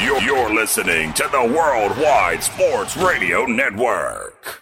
You're listening to the Worldwide Sports Radio Network.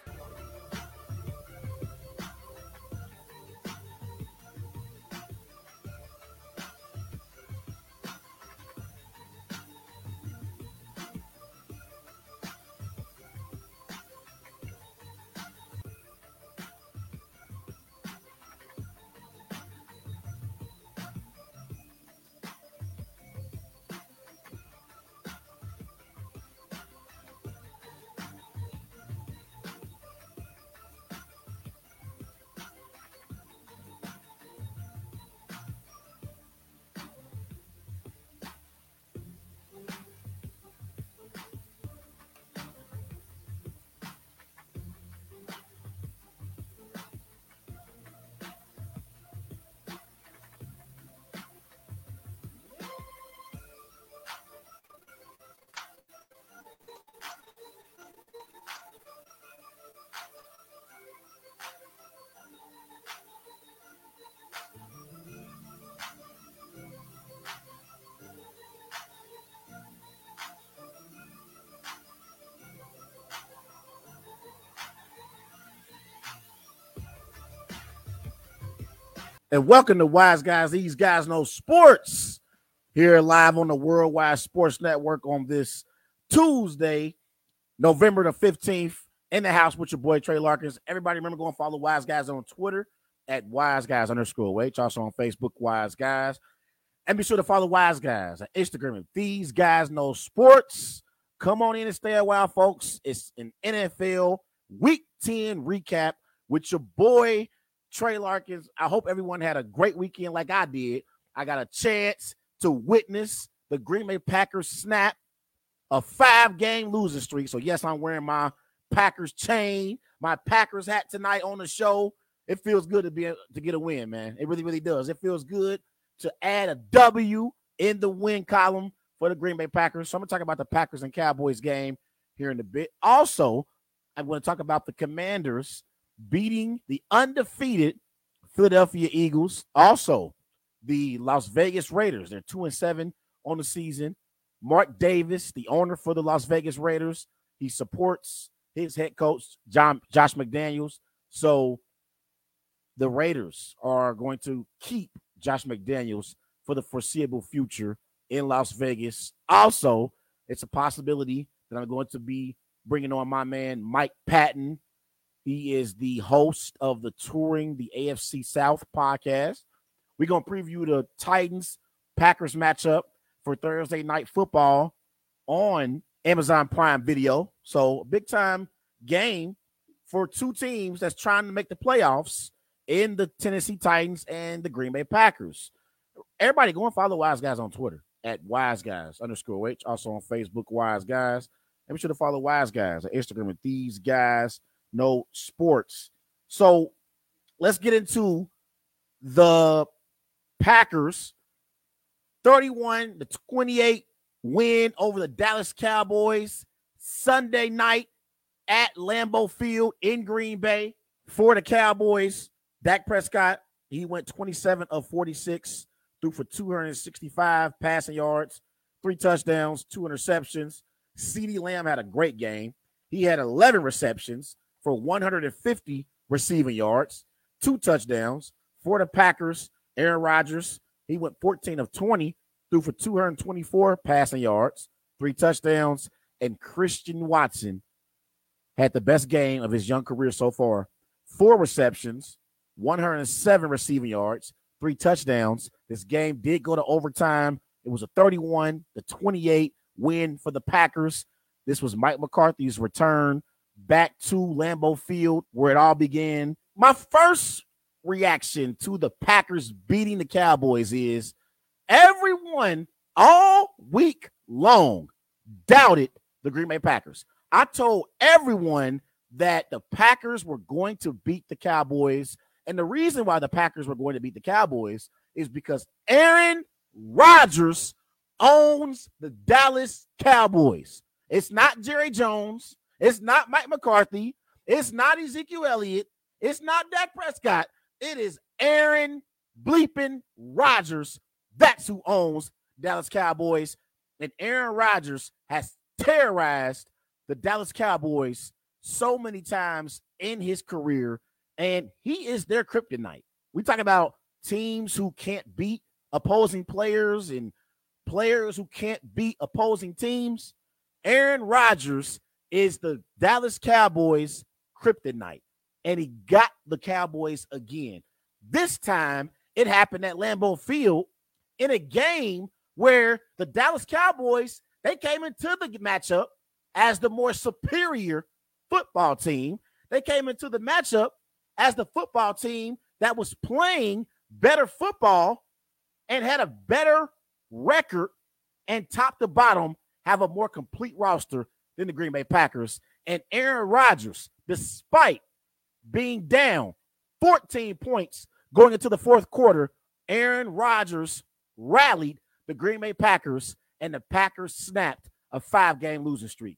And welcome to Wise Guys. These guys know sports here live on the Worldwide Sports Network on this Tuesday, November the 15th, in the house with your boy Trey Larkins. Everybody remember going follow Wise Guys on Twitter at WiseGuys_H. Also on Facebook, Wise Guys. And be sure to follow Wise Guys on Instagram at These Guys Know Sports. Come on in and stay a while, folks. It's an NFL Week 10 recap with your boy Trey Larkins. I hope everyone had a great weekend like I did. I got a chance to witness the Green Bay Packers snap a 5-game losing streak. So, yes, I'm wearing my Packers chain, my Packers hat tonight on the show. It feels good to get a win, man. It really, really does. It feels good to add a W in the win column for the Green Bay Packers. So I'm going to talk about the Packers and Cowboys game here in a bit. Also, I'm going to talk about the Commanders beating the undefeated Philadelphia Eagles. Also, the Las Vegas Raiders. They're 2-7 on the season. Mark Davis, the owner for the Las Vegas Raiders, he supports his head coach, Josh McDaniels. So the Raiders are going to keep Josh McDaniels for the foreseeable future in Las Vegas. Also, it's a possibility that I'm going to be bringing on my man, Mike Patton. He is the host of the Touring the AFC South podcast. We're going to preview the Titans-Packers matchup for Thursday Night Football on Amazon Prime Video. So a big-time game for two teams that's trying to make the playoffs in the Tennessee Titans and the Green Bay Packers. Everybody go and follow Wise Guys on Twitter at WiseGuys_H. Also on Facebook, Wise Guys. And be sure to follow Wise Guys on Instagram at These Guys Know Sports. So let's get into the Packers 31-28 win over the Dallas Cowboys Sunday night at Lambeau Field in Green Bay. For the Cowboys, Dak Prescott, he went 27 of 46, threw for 265 passing yards, 3 touchdowns, 2 interceptions. CeeDee Lamb had a great game. He had 11 receptions for 150 receiving yards, 2 touchdowns. For the Packers, Aaron Rodgers, he went 14 of 20, threw for 224 passing yards, 3 touchdowns, and Christian Watson had the best game of his young career so far. 4 receptions, 107 receiving yards, 3 touchdowns. This game did go to overtime. It was a 31-28 win for the Packers. This was Mike McCarthy's return back to Lambeau Field, where it all began. My first reaction to the Packers beating the Cowboys is everyone all week long doubted the Green Bay Packers. I told everyone that the Packers were going to beat the Cowboys, and the reason why the Packers were going to beat the Cowboys is because Aaron Rodgers owns the Dallas Cowboys. It's not Jerry Jones. It's not Mike McCarthy. It's not Ezekiel Elliott. It's not Dak Prescott. It is Aaron bleeping Rodgers. That's who owns Dallas Cowboys. And Aaron Rodgers has terrorized the Dallas Cowboys so many times in his career, and he is their kryptonite. We talk about teams who can't beat opposing players and players who can't beat opposing teams. Aaron Rodgers is the Dallas Cowboys kryptonite, and he got the Cowboys again. This time, it happened at Lambeau Field in a game where the Dallas Cowboys, they came into the matchup as the more superior football team. They came into the matchup as the football team that was playing better football and had a better record and top to bottom have a more complete roster than the Green Bay Packers. And Aaron Rodgers, despite being down 14 points going into the fourth quarter, Aaron Rodgers rallied the Green Bay Packers, and the Packers snapped a 5-game losing streak.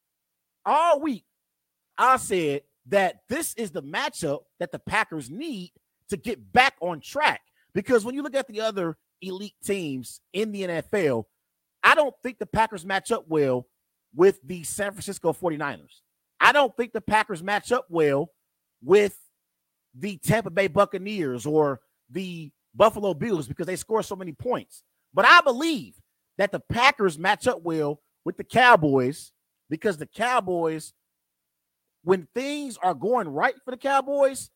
All week, I said that this is the matchup that the Packers need to get back on track, because when you look at the other elite teams in the NFL, I don't think the Packers match up well with the San Francisco 49ers. I don't think the Packers match up well with the Tampa Bay Buccaneers or the Buffalo Bills because they score so many points. But I believe that the Packers match up well with the Cowboys because the Cowboys, when things are going right for the Cowboys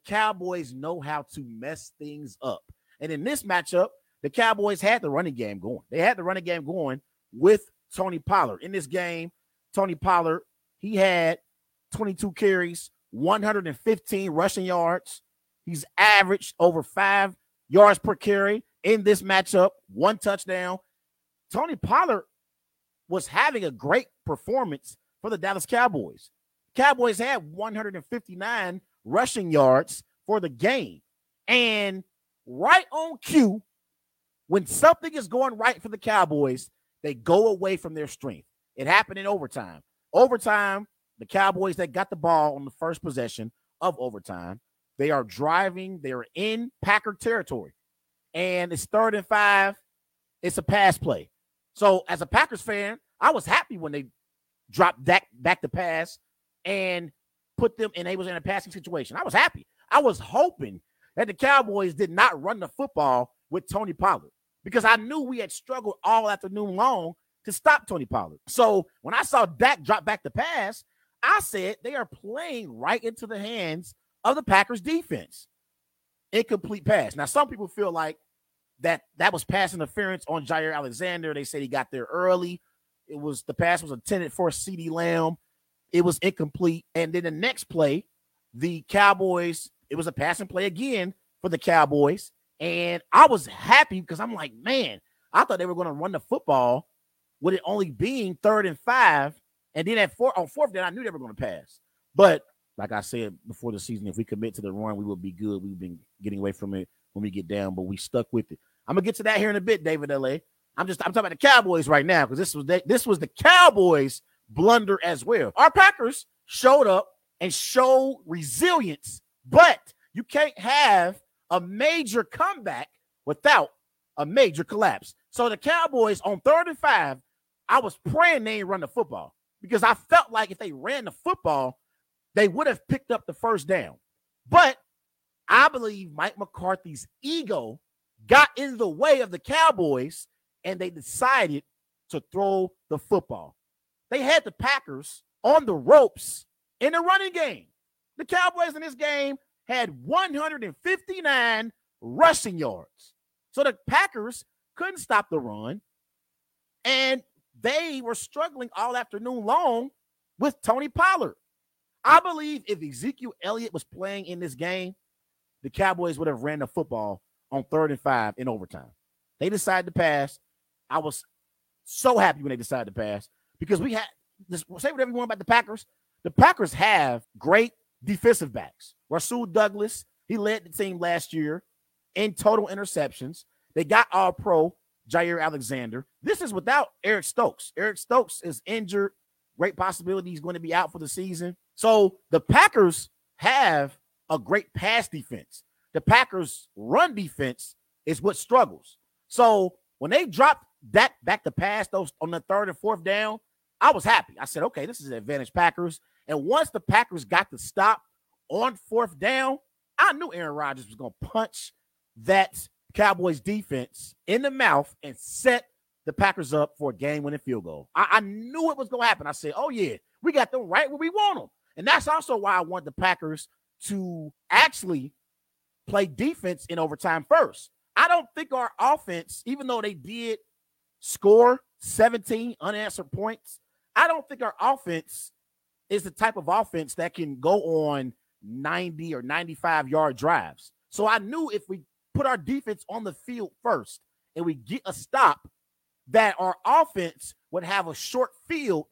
know how to mess things up. And in this matchup, the Cowboys had the running game going. They had the running game going with Tony Pollard. In this game, Tony Pollard, he had 22 carries, 115 rushing yards. He's averaged over 5 yards per carry in this matchup, 1 touchdown. Tony Pollard was having a great performance for the Dallas Cowboys. Cowboys had 159 rushing yards for the game. And right on cue, when something is going right for the Cowboys, they go away from their strength. It happened in overtime. Overtime, the Cowboys, they got the ball on the first possession of overtime. They are driving. They are in Packer territory. And it's 3rd and 5. It's a pass play. So as a Packers fan, I was happy when they dropped back the pass and put them in a passing situation. I was happy. I was hoping that the Cowboys did not run the football with Tony Pollard because I knew we had struggled all afternoon long to stop Tony Pollard. So when I saw Dak drop back the pass, I said they are playing right into the hands of the Packers defense. Incomplete pass. Now, some people feel like that was pass interference on Jair Alexander. They said he got there early. The pass was intended for CeeDee Lamb. It was incomplete. And then the next play, the Cowboys, it was a passing play again for the Cowboys. And I was happy because I'm like, man, I thought they were going to run the football with it only being 3rd and 5. And then on 4th down, I knew they were going to pass. But like I said before the season, if we commit to the run, we will be good. We've been getting away from it when we get down, but we stuck with it. I'm going to get to that here in a bit, David L.A. I'm talking about the Cowboys right now because this was the Cowboys' blunder as well. Our Packers showed up and showed resilience, but you can't have a major comeback without a major collapse. So the Cowboys on 3rd and 5, I was praying they didn't run the football because I felt like if they ran the football, they would have picked up the first down. But I believe Mike McCarthy's ego got in the way of the Cowboys, and they decided to throw the football. They had the Packers on the ropes in the running game. The Cowboys in this game had 159 rushing yards. So the Packers couldn't stop the run, and they were struggling all afternoon long with Tony Pollard. I believe if Ezekiel Elliott was playing in this game, the Cowboys would have ran the football on 3rd and 5 in overtime. They decided to pass. I was so happy when they decided to pass because we had this. Say whatever you want about the Packers. The Packers have great defensive backs. Rasul Douglas, he led the team last year in total interceptions. They got All-Pro Jair Alexander. This is without Eric Stokes. Eric Stokes is injured. Great possibility he's going to be out for the season. So the Packers have a great pass defense. The Packers' run defense is what struggles. So when they dropped that back to pass those on the third and fourth down, I was happy. I said, okay, this is an advantage Packers. And once the Packers got the stop on fourth down, I knew Aaron Rodgers was going to punch that Cowboys defense in the mouth and set the Packers up for a game-winning field goal. I knew it was going to happen. I said, oh, yeah, we got them right where we want them. And that's also why I want the Packers to actually play defense in overtime first. I don't think our offense, even though they did score 17 unanswered points, I don't think our offense is the type of offense that can go on 90 or 95-yard drives. So I knew if we put our defense on the field first and we get a stop, that our offense would have a short field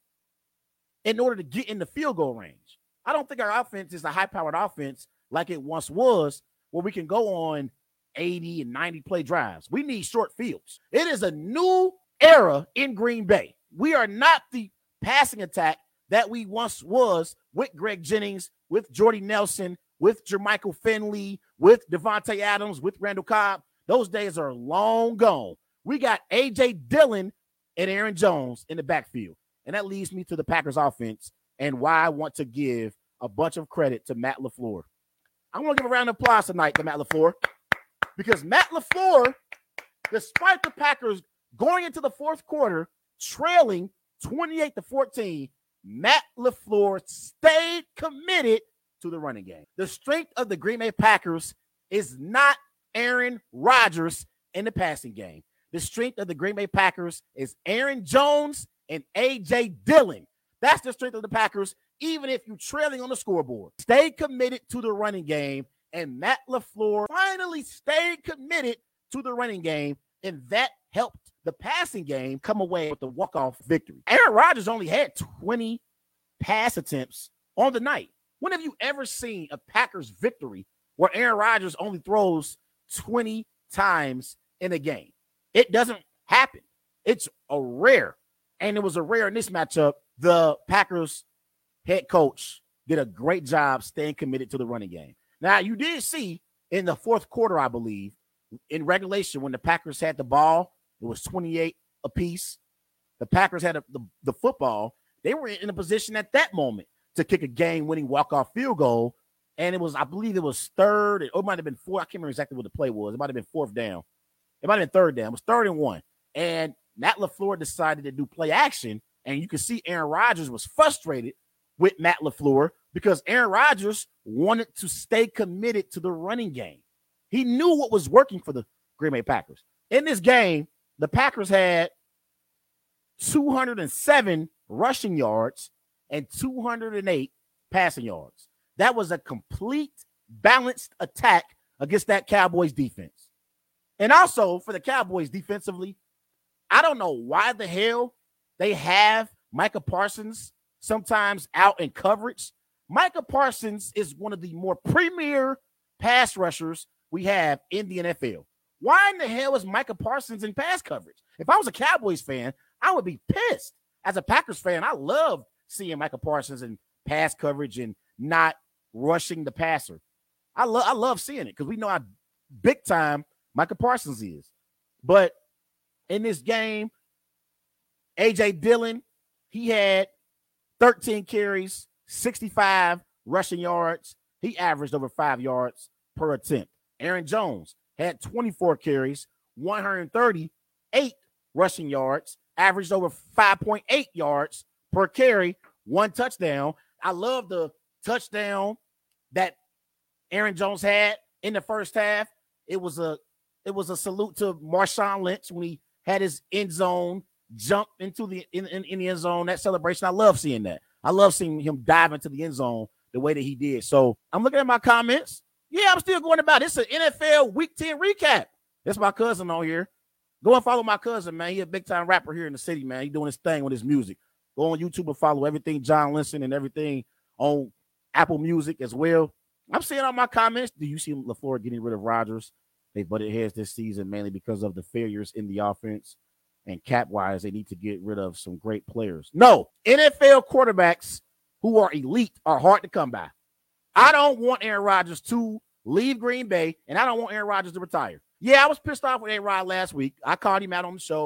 in order to get in the field goal range. I don't think our offense is a high-powered offense like it once was, where we can go on 80 and 90 play drives. We need short fields. It is a new era in Green Bay. We are not the passing attack that we once was with Greg Jennings, with Jordy Nelson, with Jermichael Finley, with Devontae Adams, with Randall Cobb. Those days are long gone. We got A.J. Dillon and Aaron Jones in the backfield. And that leads me to the Packers offense and why I want to give a bunch of credit to Matt LaFleur. I want to give a round of applause tonight to Matt LaFleur, because Matt LaFleur, despite the Packers going into the fourth quarter trailing 28-14, Matt LaFleur stayed committed to the running game. The strength of the Green Bay Packers is not Aaron Rodgers in the passing game. The strength of the Green Bay Packers is Aaron Jones and A.J. Dillon. That's the strength of the Packers, even if you're trailing on the scoreboard. Stay committed to the running game, and Matt LaFleur finally stayed committed to the running game, and that helped the passing game come away with the walk-off victory. Aaron Rodgers only had 20 pass attempts on the night. When have you ever seen a Packers victory where Aaron Rodgers only throws 20 times in a game? It doesn't happen. It's a rare, and it was a rare in this matchup. The Packers head coach did a great job staying committed to the running game. Now, you did see in the fourth quarter, I believe, in regulation, when the Packers had the ball, it was 28 apiece. The Packers had the football. They were in a position at that moment to kick a game-winning walk-off field goal, and it was, I believe it was third, or it might have been fourth. I can't remember exactly what the play was. It might have been fourth down. It might have been third down. It was 3rd and 1. And Matt LaFleur decided to do play action, and you can see Aaron Rodgers was frustrated with Matt LaFleur because Aaron Rodgers wanted to stay committed to the running game. He knew what was working for the Green Bay Packers. In this game, the Packers had 207 rushing yards and 208 passing yards. That was a complete, balanced attack against that Cowboys defense. And also for the Cowboys defensively, I don't know why the hell they have Micah Parsons sometimes out in coverage. Micah Parsons is one of the more premier pass rushers we have in the NFL. Why in the hell is Micah Parsons in pass coverage? If I was a Cowboys fan, I would be pissed. As a Packers fan, I love seeing Micah Parsons in pass coverage and not rushing the passer. I love seeing it because we know how big time Micah Parsons is. But in this game, A.J. Dillon, he had 13 carries, 65 rushing yards. He averaged over 5 yards per attempt. Aaron Jones had 24 carries, 138 rushing yards, averaged over 5.8 yards per carry, 1 touchdown. I love the touchdown that Aaron Jones had in the first half. It was a salute to Marshawn Lynch when he had his end zone jump into the in the end zone. That celebration, I love seeing that. I love seeing him dive into the end zone the way that he did. So I'm looking at my comments. Yeah, I'm still going about it. It's an NFL Week 10 recap. That's my cousin on here. Go and follow my cousin, man. He a big-time rapper here in the city, man. He doing his thing with his music. Go on YouTube and follow everything John Linson and everything on Apple Music as well. I'm seeing all my comments. Do you see LaFleur getting rid of Rodgers? They butted heads this season mainly because of the failures in the offense. And cap-wise, they need to get rid of some great players. No, NFL quarterbacks who are elite are hard to come by. I don't want Aaron Rodgers to leave Green Bay, and I don't want Aaron Rodgers to retire. Yeah, I was pissed off with A-Rod last week. I called him out on the show.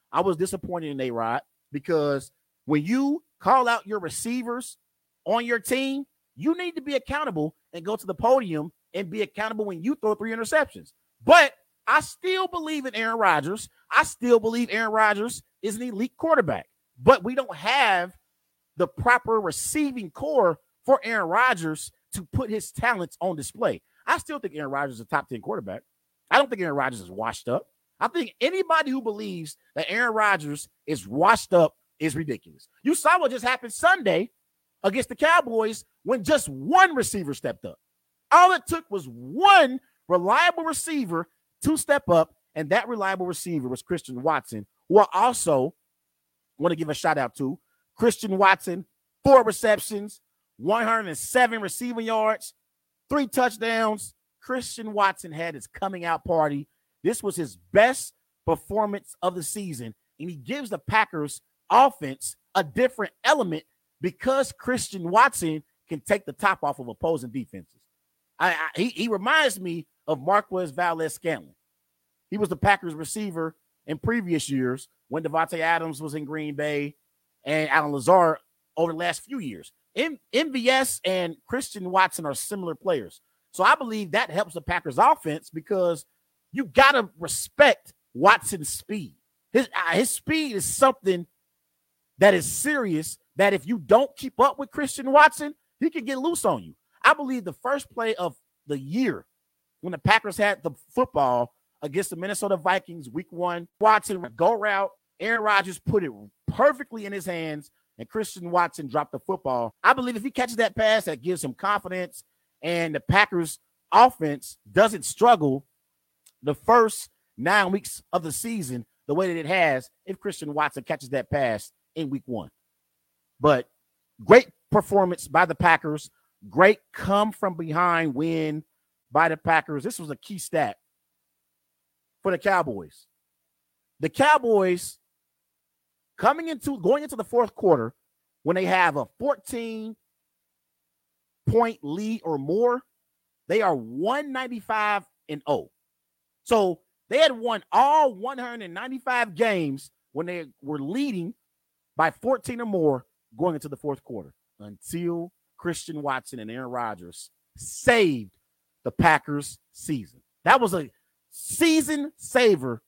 I was disappointed in A-Rod because when you call out your receivers on your team, you need to be accountable and go to the podium and be accountable when you throw 3 interceptions. But I still believe in Aaron Rodgers. I still believe Aaron Rodgers is an elite quarterback. But we don't have the proper receiving core for Aaron Rodgers to put his talents on display. I still think Aaron Rodgers is a top 10 quarterback. I don't think Aaron Rodgers is washed up. I think anybody who believes that Aaron Rodgers is washed up is ridiculous. You saw what just happened Sunday against the Cowboys when just one receiver stepped up. All it took was one reliable receiver to step up, and that reliable receiver was Christian Watson, who I also want to give a shout out to. Christian Watson, 4 receptions, 107 receiving yards, 3 touchdowns. Christian Watson had his coming out party. This was his best performance of the season, and he gives the Packers offense a different element because Christian Watson can take the top off of opposing defenses. He reminds me of Marquez Valdes-Scantling. He was the Packers receiver in previous years when Devontae Adams was in Green Bay and Alan Lazard over the last few years. MVS and Christian Watson are similar players. So I believe that helps the Packers offense because you got to respect Watson's speed. His speed is something that is serious, that if you don't keep up with Christian Watson, he can get loose on you. I believe the first play of the year when the Packers had the football against the Minnesota Vikings week 1, Watson would go route. Aaron Rodgers put it perfectly in his hands, and Christian Watson dropped the football. I believe if he catches that pass, that gives him confidence, and the Packers offense doesn't struggle the first 9 weeks of the season the way that it has if Christian Watson catches that pass in week 1. But great performance by the Packers. Great come from behind win by the Packers. This was a key stat for the Cowboys. The Cowboys going into the fourth quarter when they have a 14-point lead or more, they are 195-0. So they had won all 195 games when they were leading by 14 or more going into the fourth quarter until Christian Watson and Aaron Rodgers saved the Packers' season. That was a season saver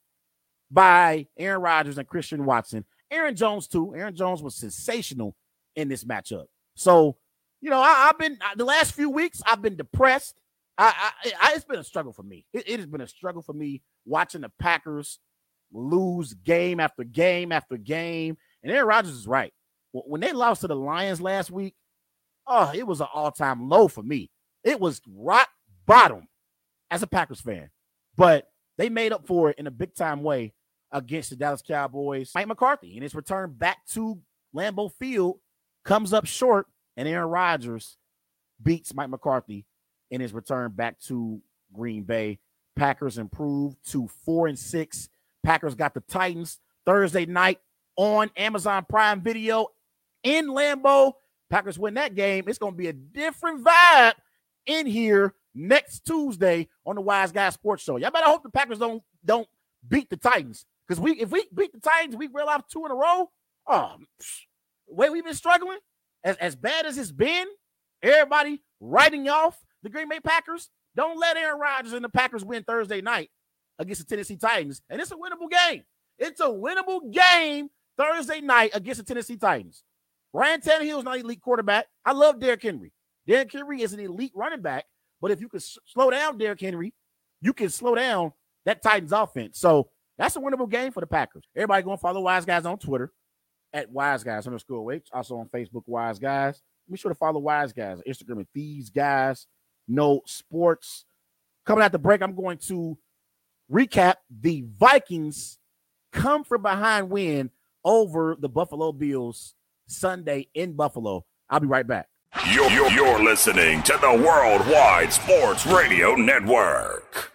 by Aaron Rodgers and Christian Watson. Aaron Jones, too. Aaron Jones was sensational in this matchup. So, I've been the last few weeks, I've been depressed. It's been a struggle for me. It has been a struggle for me watching the Packers lose game after game after game. And Aaron Rodgers is right. When they lost to the Lions last week, it was an all-time low for me. It was rock bottom as a Packers fan. But they made up for it in a big-time way against the Dallas Cowboys. Mike McCarthy, in his return back to Lambeau Field, comes up short, and Aaron Rodgers beats Mike McCarthy in his return back to Green Bay. Packers improved to 4-6. Packers got the Titans Thursday night on Amazon Prime Video in Lambeau. Packers win that game. It's going to be a different vibe in here next Tuesday on the Wise Guys Sports Show. Y'all better hope the Packers don't beat the Titans. Because if we beat the Titans, we reel off 2 in a row. The way we've been struggling, as bad as it's been, everybody writing off the Green Bay Packers. Don't let Aaron Rodgers and the Packers win Thursday night against the Tennessee Titans. And it's a winnable game. It's a winnable game Thursday night against the Tennessee Titans. Ryan Tannehill is not an elite quarterback. I love Derrick Henry. Derrick Henry is an elite running back. But if you can slow down Derrick Henry, you can slow down that Titans offense. So that's a winnable game for the Packers. Everybody go and follow Wise Guys on Twitter at WiseGuys_H. Also on Facebook, Wise Guys. Be sure to follow Wise Guys on Instagram at These Guys Know Sports. Coming out the break, I'm going to recap the Vikings come from behind win over the Buffalo Bills Sunday in Buffalo. I'll be right back. You're listening to the Worldwide Sports Radio Network.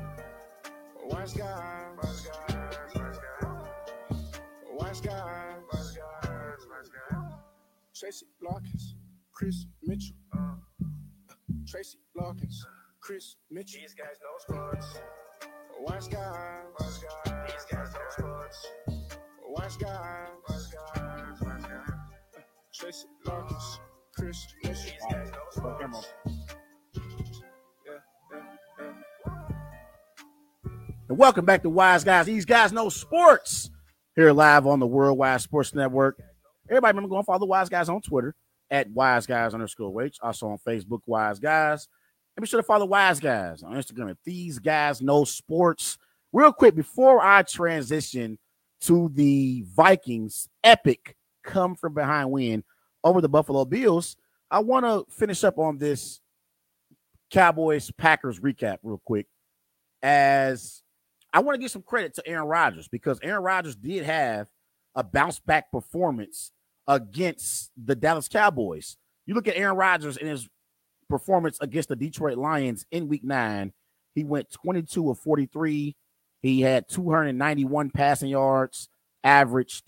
Wise Guys, Wise Guys, Wise Guys, Wise Guys. Tracy Larkins, Chris Mitchell. Tracy Larkins, Chris Mitchell. These guys know sports. Wise Guys, Wise Guys. These guys know sports. Wise guys. Tracy Larkins, Chris Mitchell. Come on. And welcome back to Wise Guys. These guys know sports. Here live on the Worldwide Sports Network. Everybody remember going follow the Wise Guys on Twitter at WiseGuys_H. Also on Facebook, Wise Guys. And be sure to follow Wise Guys on Instagram at These Guys Know Sports. Real quick, before I transition to the Vikings' epic come from behind win over the Buffalo Bills, I want to finish up on this Cowboys-Packers recap real quick, as I want to give some credit to Aaron Rodgers, because Aaron Rodgers did have a bounce-back performance against the Dallas Cowboys. You look at Aaron Rodgers in his performance against the Detroit Lions in Week 9, he went 22 of 43. He had 291 passing yards, averaged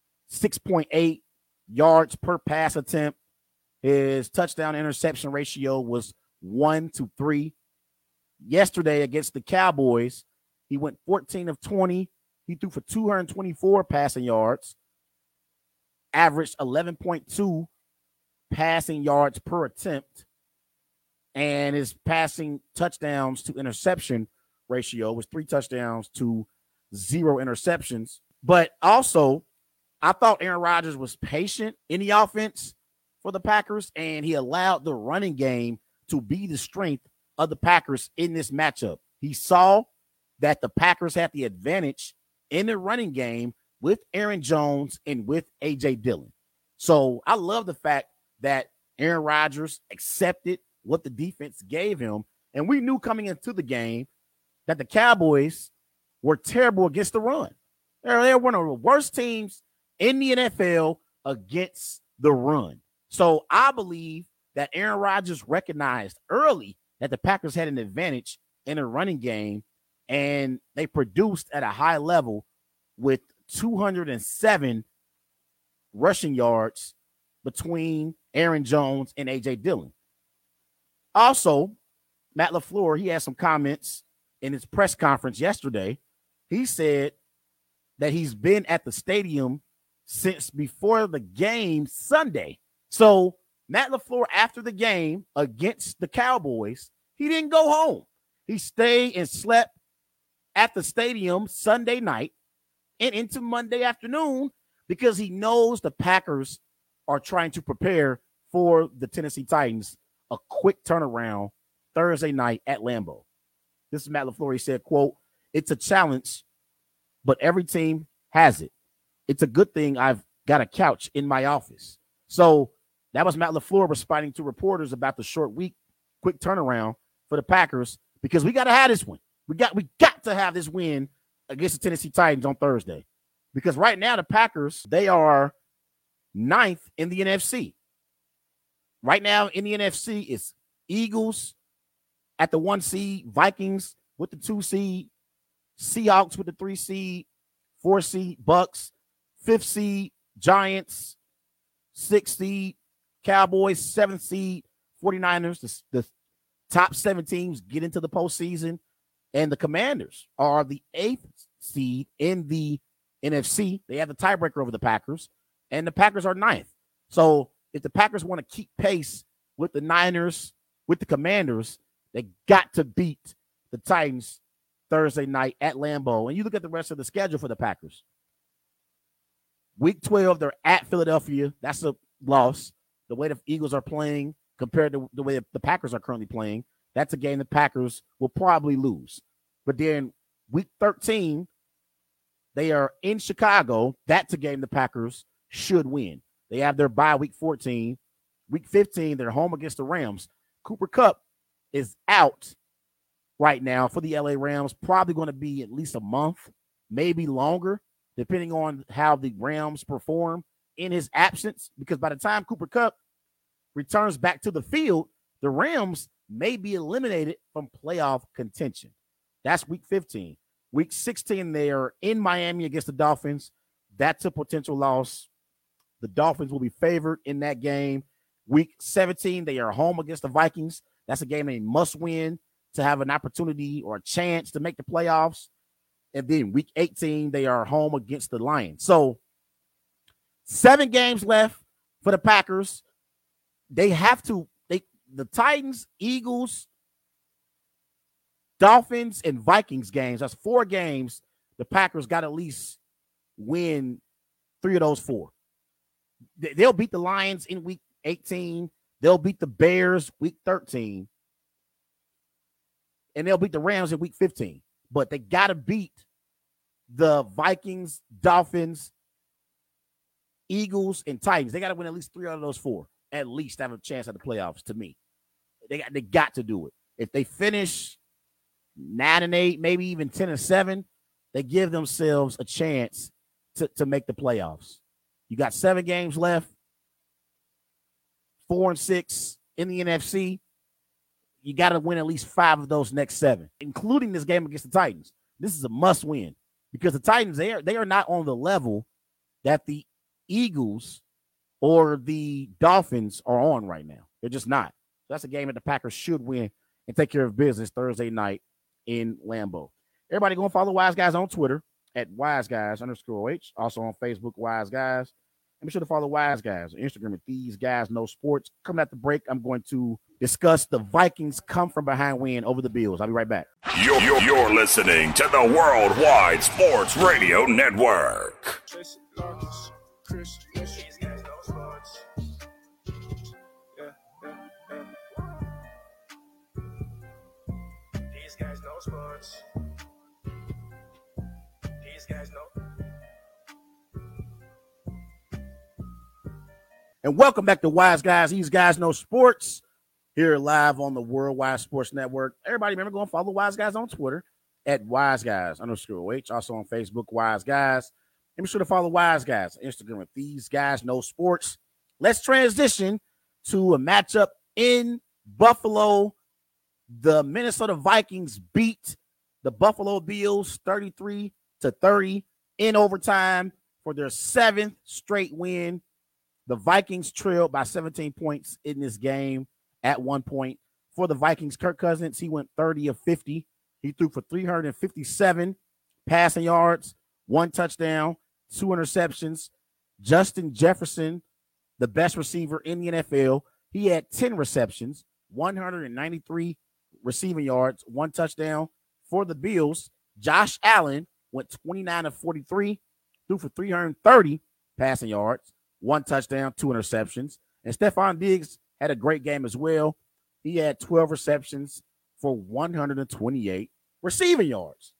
6.8 yards per pass attempt. His touchdown interception ratio was 1-3. Yesterday against the Cowboys, he went 14 of 20. He threw for 224 passing yards, averaged 11.2 passing yards per attempt, and his passing touchdowns to interception ratio was 3 touchdowns to 0 interceptions. But also, I thought Aaron Rodgers was patient in the offense for the Packers, and he allowed the running game to be the strength of the Packers in this matchup. He saw that the Packers had the advantage in the running game with Aaron Jones and with A.J. Dillon. So I love the fact that Aaron Rodgers accepted what the defense gave him. And we knew coming into the game that the Cowboys were terrible against the run. They're one of the worst teams in the NFL against the run. So I believe that Aaron Rodgers recognized early that the Packers had an advantage in a running game, and they produced at a high level with 207 rushing yards between Aaron Jones and A.J. Dillon. Also, Matt LaFleur, he had some comments in his press conference yesterday. He said that he's been at the stadium since before the game Sunday. So Matt LaFleur, after the game against the Cowboys, he didn't go home. He stayed and slept at the stadium Sunday night and into Monday afternoon, because he knows the Packers are trying to prepare for the Tennessee Titans, a quick turnaround Thursday night at Lambeau. This is Matt LaFleur. He said, quote, "It's a challenge, but every team has it. It's a good thing I've got a couch in my office." So that was Matt LaFleur responding to reporters about the short week, quick turnaround for the Packers, because we got to have this one. We got to have this win against the Tennessee Titans on Thursday, because right now the Packers, they are 9th in the NFC. Right now in the NFC, it's Eagles at the 1 seed, Vikings with the 2 seed, Seahawks with the 3 seed, 4 seed, Bucks, 5th seed, Giants, 6th seed, Cowboys, 7th seed, 49ers. The top 7 teams get into the postseason, and the Commanders are the 8th seed in the NFC. They have the tiebreaker over the Packers, and the Packers are 9th. So if the Packers want to keep pace with the Niners, with the Commanders, they got to beat the Titans Thursday night at Lambeau. And you look at the rest of the schedule for the Packers. Week 12, they're at Philadelphia. That's a loss. The way the Eagles are playing compared to the way the Packers are currently playing, that's a game the Packers will probably lose. But then week 13, they are in Chicago. That's a game the Packers should win. They have their bye week 14. Week 15, they're home against the Rams. Cooper Kupp is out right now for the LA Rams, probably going to be at least a month, maybe longer, depending on how the Rams perform in his absence, because by the time Cooper Kupp returns back to the field, the Rams may be eliminated from playoff contention. That's week 15. Week 16, they are in Miami against the Dolphins. That's a potential loss. The Dolphins will be favored in that game. Week 17, they are home against the Vikings. That's a game they must win to have an opportunity or a chance to make the playoffs. And then week 18, they are home against the Lions. So 7 games left for the Packers. They have to, the Titans, Eagles, Dolphins, and Vikings games. That's 4 games. The Packers got to at least win 3 of those 4. They'll beat the Lions in week 18. They'll beat the Bears week 13. And they'll beat the Rams in week 15. But they got to beat the Vikings, Dolphins, Eagles, and Titans. They got to win at least 3 out of those 4. At least have a chance at the playoffs, to me. They got to do it. If they finish 9-8, maybe even 10-7, they give themselves a chance to make the playoffs. You got 7 games left, 4-6 in the NFC. You got to win at least 5 of those next 7, including this game against the Titans. This is a must win because the Titans, they are not on the level that the Eagles or the Dolphins are on right now. They're just not. That's a game that the Packers should win and take care of business Thursday night in Lambeau. Everybody go and follow Wise Guys on Twitter at WiseGuys_H. Also on Facebook, Wise Guys. And be sure to follow Wise Guys on Instagram at These Guys Know Sports. Coming at the break, I'm going to discuss the Vikings come from behind win over the Bills. I'll be right back. You're listening to the Worldwide Sports Radio Network. Jason Larkins, Chris Mitchell. These guys know sports. These guys know sports. These guys know. And welcome back to Wise Guys. These Guys Know Sports here live on the Worldwide Sports Network. Everybody remember, go and follow Wise Guys on Twitter at WiseGuys_H. Also on Facebook, Wise Guys. And be sure to follow Wise Guys on Instagram at These Guys Know Sports. Let's transition to a matchup in Buffalo. The Minnesota Vikings beat the Buffalo Bills 33-30 in overtime for their 7th straight win. The Vikings trailed by 17 points in this game at one point. For the Vikings, Kirk Cousins, he went 30 of 50. He threw for 357 passing yards, 1 touchdown, 2 interceptions. Justin Jefferson, the best receiver in the NFL, he had 10 receptions, 193 receiving yards, 1 touchdown. For the Bills, Josh Allen went 29 of 43, threw for 330 passing yards, 1 touchdown, 2 interceptions. And Stephon Diggs had a great game as well. He had 12 receptions for 128 receiving yards.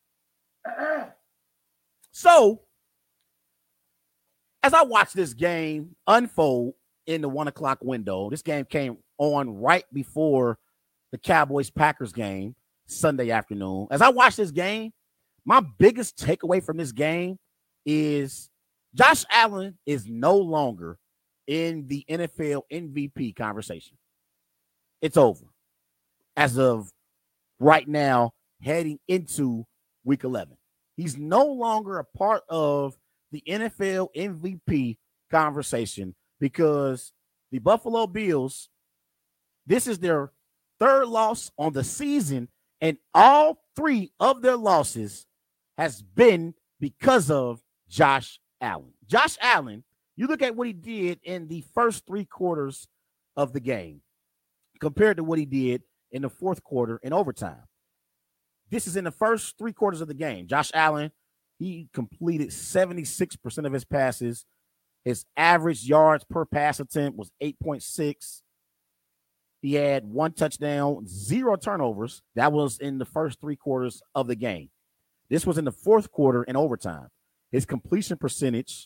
So, as I watched this game unfold in the 1 o'clock window, this game came on right before the Cowboys-Packers game Sunday afternoon. As I watched this game, my biggest takeaway from this game is Josh Allen is no longer in the NFL MVP conversation. It's over. As of right now, heading into week 11. He's no longer a part of the NFL MVP conversation because the Buffalo Bills, this is their 3rd loss on the season, and all 3 of their losses has been because of Josh Allen. Josh Allen, you look at what he did in the first 3 quarters of the game compared to what he did in the 4th quarter in overtime. This is in the first 3 quarters of the game. Josh Allen, he completed 76% of his passes. His average yards per pass attempt was 8.6. He had 1 touchdown, 0 turnovers. That was in the first 3 quarters of the game. This was in the 4th quarter in overtime. His completion percentage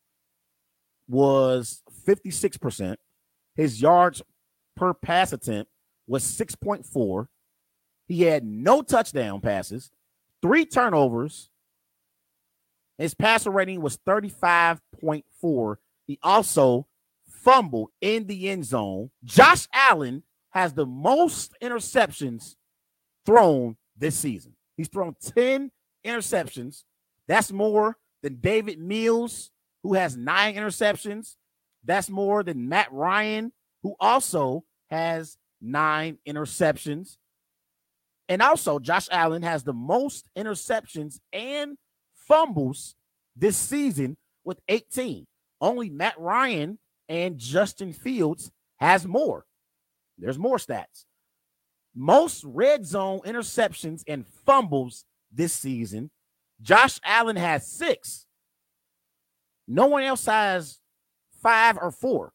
was 56%. His yards per pass attempt was 6.4. He had no touchdown passes, 3 turnovers. His passer rating was 35.4. He also fumbled in the end zone. Josh Allen has the most interceptions thrown this season. He's thrown 10 interceptions. That's more than David Mills, who has 9 interceptions. That's more than Matt Ryan, who also has 9 interceptions. And also, Josh Allen has the most interceptions and fumbles this season with 18. Only Matt Ryan and Justin Fields has more. There's more stats. Most red zone interceptions and fumbles this season. Josh Allen has 6. No one else has 5 or 4.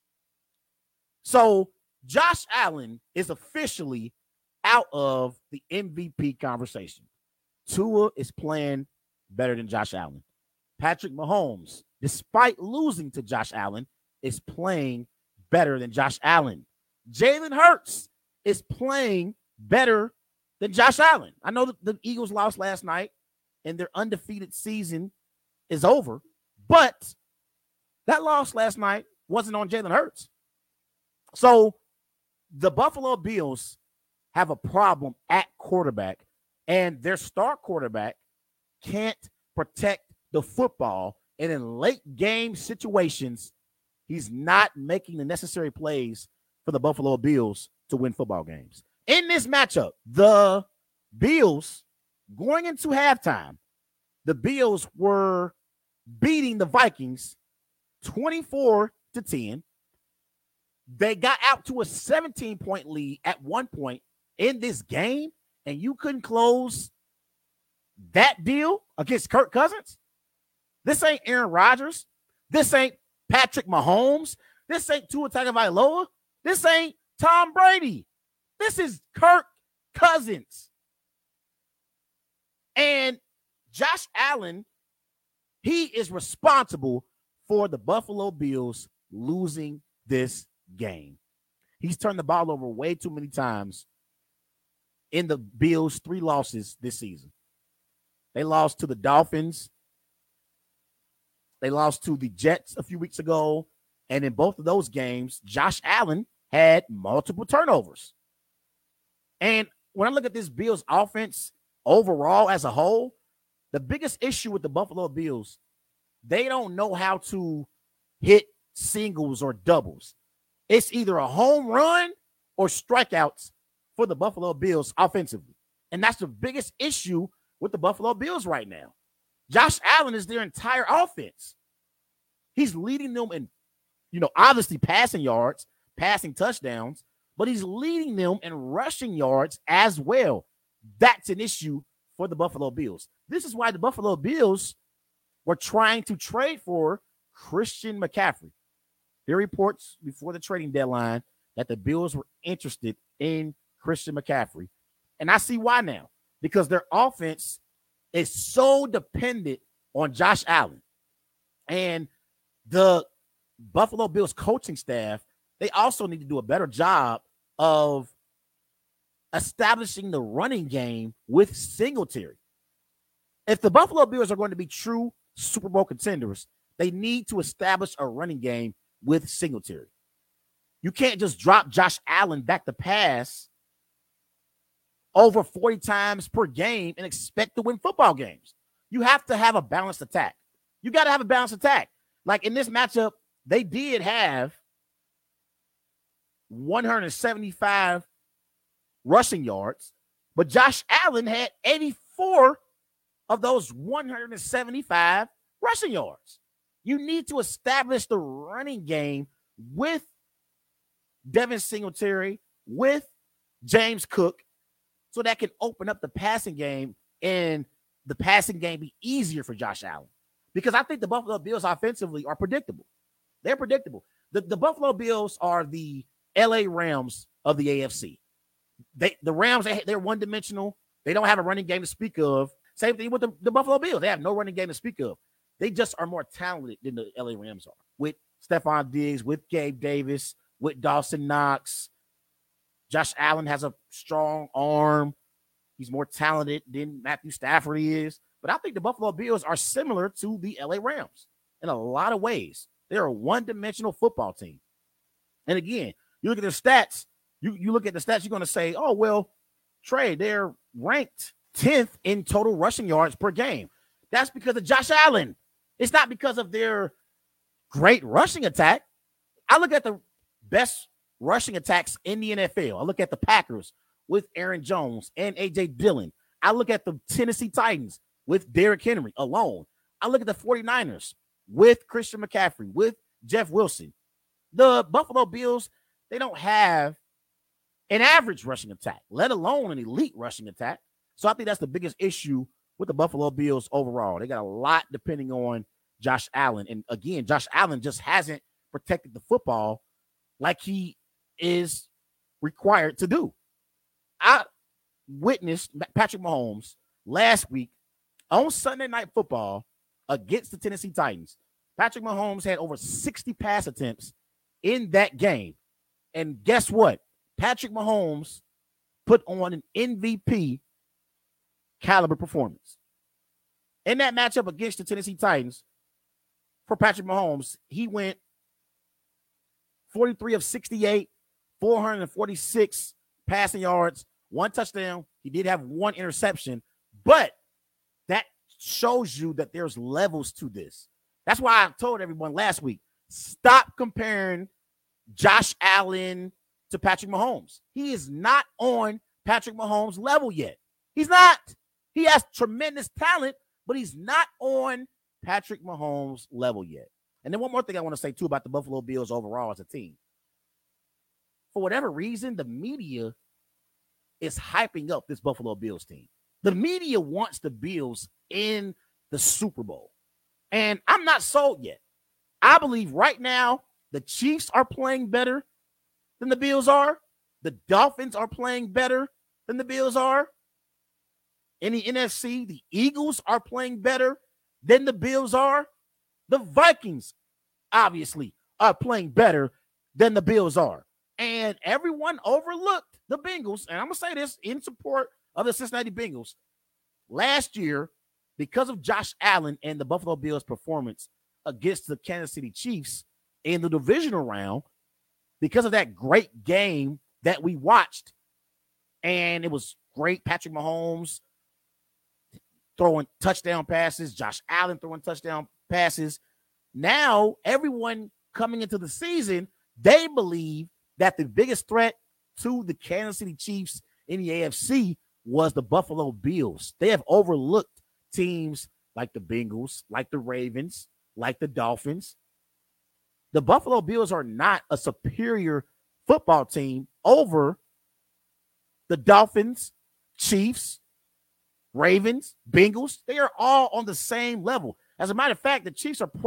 So Josh Allen is officially out of the MVP conversation. Tua is playing better than Josh Allen. Patrick Mahomes, despite losing to Josh Allen, is playing better than Josh Allen. Jalen Hurts is playing better than Josh Allen. I know that the Eagles lost last night and their undefeated season is over, but that loss last night wasn't on Jalen Hurts. So the Buffalo Bills have a problem at quarterback, and their star quarterback can't protect the football. And in late game situations, he's not making the necessary plays for the Buffalo Bills to win football games. In this matchup, the Bills, going into halftime, the Bills were beating the Vikings 24-10. They got out to a 17-point lead at one point in this game, and you couldn't close that deal against Kirk Cousins? This ain't Aaron Rodgers. This ain't Patrick Mahomes. This ain't Tua Tagovailoa. This ain't Tom Brady. This is Kirk Cousins. And Josh Allen, he is responsible for the Buffalo Bills losing this game. He's turned the ball over way too many times in the Bills' 3 losses this season. They lost to the Dolphins. They lost to the Jets a few weeks ago. And in both of those games, Josh Allen had multiple turnovers. And when I look at this Bills offense overall as a whole, the biggest issue with the Buffalo Bills, they don't know how to hit singles or doubles. It's either a home run or strikeouts for the Buffalo Bills offensively. And that's the biggest issue with the Buffalo Bills right now. Josh Allen is their entire offense. He's leading them in, obviously passing yards, passing touchdowns, but he's leading them in rushing yards as well. That's an issue for the Buffalo Bills. This is why the Buffalo Bills were trying to trade for Christian McCaffrey. There are reports before the trading deadline that the Bills were interested in Christian McCaffrey. And I see why now, because their offense is so dependent on Josh Allen. And the Buffalo Bills coaching staff, they also need to do a better job of establishing the running game with Singletary. If the Buffalo Bills are going to be true Super Bowl contenders, they need to establish a running game with Singletary. You can't just drop Josh Allen back to pass over 40 times per game and expect to win football games. You have to have a balanced attack. You got to have a balanced attack. Like in this matchup, they did have 175 rushing yards, but Josh Allen had 84 of those 175 rushing yards. You need to establish the running game with Devin Singletary, with James Cook, so that can open up the passing game and the passing game be easier for Josh Allen. Because I think the Buffalo Bills offensively are predictable. They're predictable. The Buffalo Bills are the LA Rams of the AFC. The Rams, they're one-dimensional. They don't have a running game to speak of. Same thing with the Buffalo Bills. They have no running game to speak of. They just are more talented than the LA Rams are. With Stephon Diggs, with Gabe Davis, with Dawson Knox. Josh Allen has a strong arm. He's more talented than Matthew Stafford is. But I think the Buffalo Bills are similar to the LA Rams in a lot of ways. They're a one-dimensional football team. And again, you look at their stats, you look at the stats, you're going to say, oh, well, Trey, they're ranked 10th in total rushing yards per game. That's because of Josh Allen. It's not because of their great rushing attack. I look at the best rushing attacks in the NFL. I look at the Packers with Aaron Jones and A.J. Dillon. I look at the Tennessee Titans with Derrick Henry alone. I look at the 49ers with Christian McCaffrey, with Jeff Wilson. The Buffalo Bills, they don't have an average rushing attack, let alone an elite rushing attack. So I think that's the biggest issue with the Buffalo Bills overall. They got a lot depending on Josh Allen. And again, Josh Allen just hasn't protected the football like he is required to do. I witnessed Patrick Mahomes last week on Sunday Night Football against the Tennessee Titans. Patrick Mahomes had over 60 pass attempts in that game. And guess what? Patrick Mahomes put on an MVP caliber performance. In that matchup against the Tennessee Titans, for Patrick Mahomes, he went 43 of 68, 446 passing yards, 1 touchdown. He did have 1 interception, but that shows you that there's levels to this. That's why I told everyone last week, stop comparing Josh Allen to Patrick Mahomes. He is not on Patrick Mahomes' level yet. He's not. He has tremendous talent, but he's not on Patrick Mahomes' level yet. And then one more thing I want to say, too, about the Buffalo Bills overall as a team. For whatever reason, the media is hyping up this Buffalo Bills team. The media wants the Bills in the Super Bowl. And I'm not sold yet. I believe right now the Chiefs are playing better than the Bills are. The Dolphins are playing better than the Bills are. In the NFC, the Eagles are playing better than the Bills are. The Vikings, obviously, are playing better than the Bills are. And everyone overlooked the Bengals. And I'm going to say this in support of the Cincinnati Bengals. Last year, because of Josh Allen and the Buffalo Bills' performance against the Kansas City Chiefs in the divisional round, because of that great game that we watched, and it was great, Patrick Mahomes throwing touchdown passes, Josh Allen throwing touchdown passes. Now, everyone coming into the season, they believe that the biggest threat to the Kansas City Chiefs in the AFC was the Buffalo Bills. They have overlooked teams like the Bengals, like the Ravens, like the Dolphins. The Buffalo Bills are not a superior football team over the Dolphins, Chiefs, Ravens, Bengals. They are all on the same level. As a matter of fact, the Chiefs and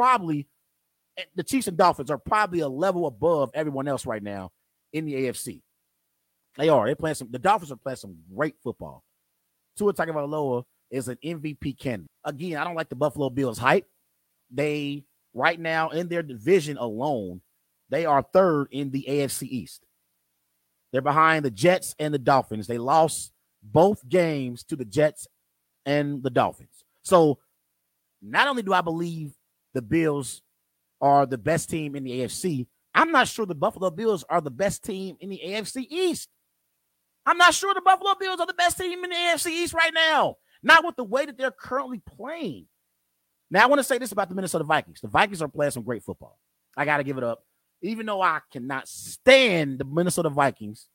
Dolphins are probably a level above everyone else right now in the AFC. They are. The Dolphins are playing some great football. Tua Tagovailoa is an MVP candidate. Again, I don't like the Buffalo Bills hype. They, right now, in their division alone, they are third in the AFC East. They're behind the Jets and the Dolphins. They lost both games to the Jets and the Dolphins. So not only do I believe the Bills are the best team in the AFC, I'm not sure the Buffalo Bills are the best team in the AFC East. I'm not sure the Buffalo Bills are the best team in the AFC East right now. Not with the way that they're currently playing. Now, I want to say this about the Minnesota Vikings. The Vikings are playing some great football. I got to give it up. Even though I cannot stand the Minnesota Vikings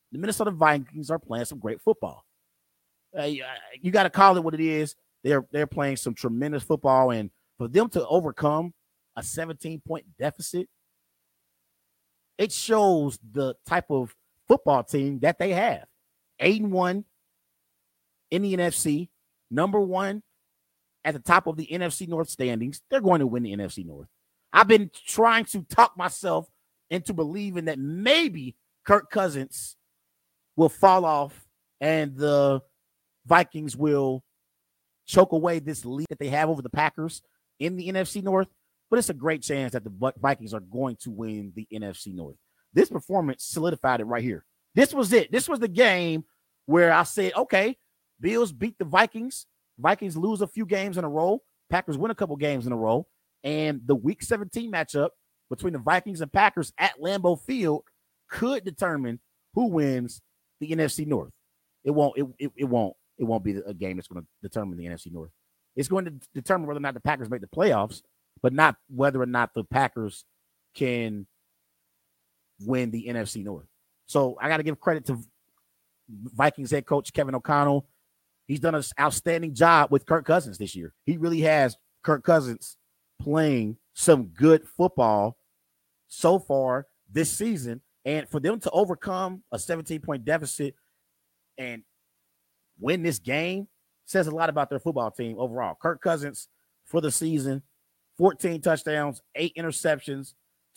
are playing some great football. You got to call it what it is. They're playing some tremendous football, and for them to overcome a 17-point deficit, it shows the type of football team that they have. 8-1 in the NFC, number 1 at the top of the NFC North standings. They're going to win the NFC North. I've been trying to talk myself into believing that maybe Kirk Cousins will fall off and the Vikings will choke away this lead that they have over the Packers in the NFC North. But it's a great chance that the Vikings are going to win the NFC North. This performance solidified it right here. This was it. This was the game where I said, okay, Bills beat the Vikings. Vikings lose a few games in a row. Packers win a couple games in a row. And the Week 17 matchup between the Vikings and Packers at Lambeau Field could determine who wins the NFC North. It won't be a game that's going to determine the NFC North. It's going to determine whether or not the Packers make the playoffs, but not whether or not the Packers can win the NFC North. So I got to give credit to Vikings head coach Kevin O'Connell, he's done an outstanding job with Kirk Cousins this year. He really has Kirk Cousins playing some good football so far this season. And for them to overcome a 17-point deficit and win this game says a lot about their football team overall. Kirk Cousins for the season, 14 touchdowns, 8 interceptions,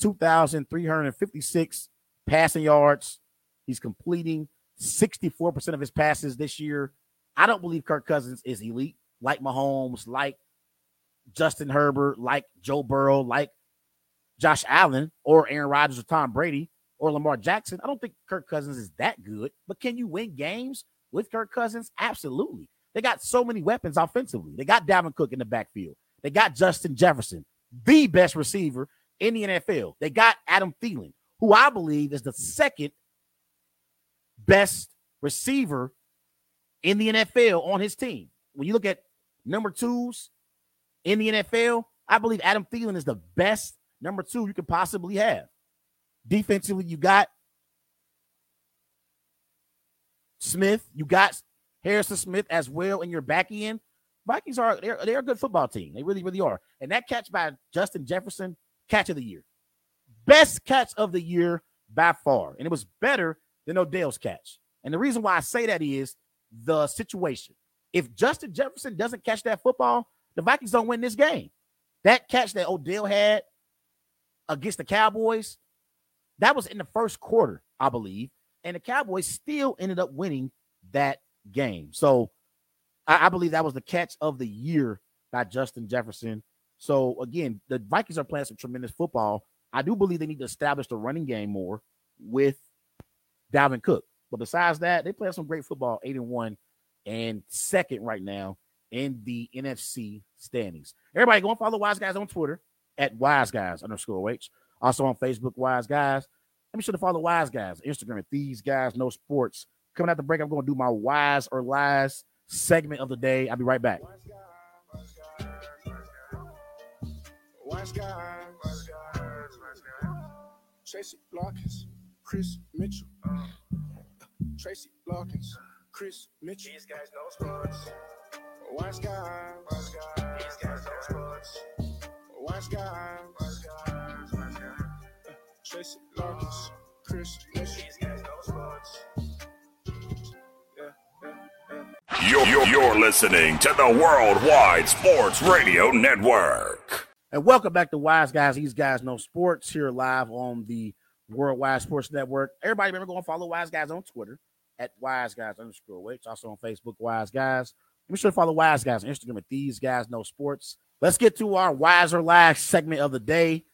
2,356 passing yards. He's completing 64% of his passes this year. I don't believe Kirk Cousins is elite like Mahomes, like Justin Herbert, like Joe Burrow, like Josh Allen, or Aaron Rodgers, or Tom Brady, or Lamar Jackson. I don't think Kirk Cousins is that good, but can you win games with Kirk Cousins? Absolutely. They got so many weapons offensively. They got Dalvin Cook in the backfield. They got Justin Jefferson, the best receiver in the NFL. They got Adam Thielen, who I believe is the second best receiver in the NFL on his team. When you look at number twos in the NFL, I believe Adam Thielen is the best number two you could possibly have. Defensively, you got Smith, you got Harrison Smith as well in your back end. Vikings they're a good football team. They really, really are. And that catch by Justin Jefferson, catch of the year. Best catch of the year by far. And it was better than Odell's catch. And the reason why I say that is the situation. If Justin Jefferson doesn't catch that football, the Vikings don't win this game. That catch that Odell had against the Cowboys, that was in the first quarter, I believe. And the Cowboys still ended up winning that game. So I believe that was the catch of the year by Justin Jefferson. So, again, the Vikings are playing some tremendous football. I do believe they need to establish the running game more with Dalvin Cook. But besides that, they play some great football, 8-1, and second right now in the NFC standings. Everybody go and follow Wise Guys on Twitter at WiseGuys_H. Also on Facebook, Wise Guys. And be sure to follow Wise Guys on Instagram at These Guys Know Sports. Coming out the break, I'm going to do my Wise or Lies segment of the day. I'll be right back. Wise guys. Tracy Larkins, Chris Mitchell. Tracy Larkins, Chris Mitchell. These guys know sports. Wise guys. These guys know sports. Wise guys. Tracy Larkins, Chris Mitchell. These guys know sports. You're listening to the Worldwide Sports Radio Network. And welcome back to Wise Guys. These Guys Know Sports here live on the Worldwide Sports Network. Everybody remember go and follow Wise Guys on Twitter at WiseGuys_H. Also on Facebook, Wise Guys. Be sure to follow Wise Guys on Instagram at These Guys Know Sports. Let's get to our Wise or Lies segment of the day.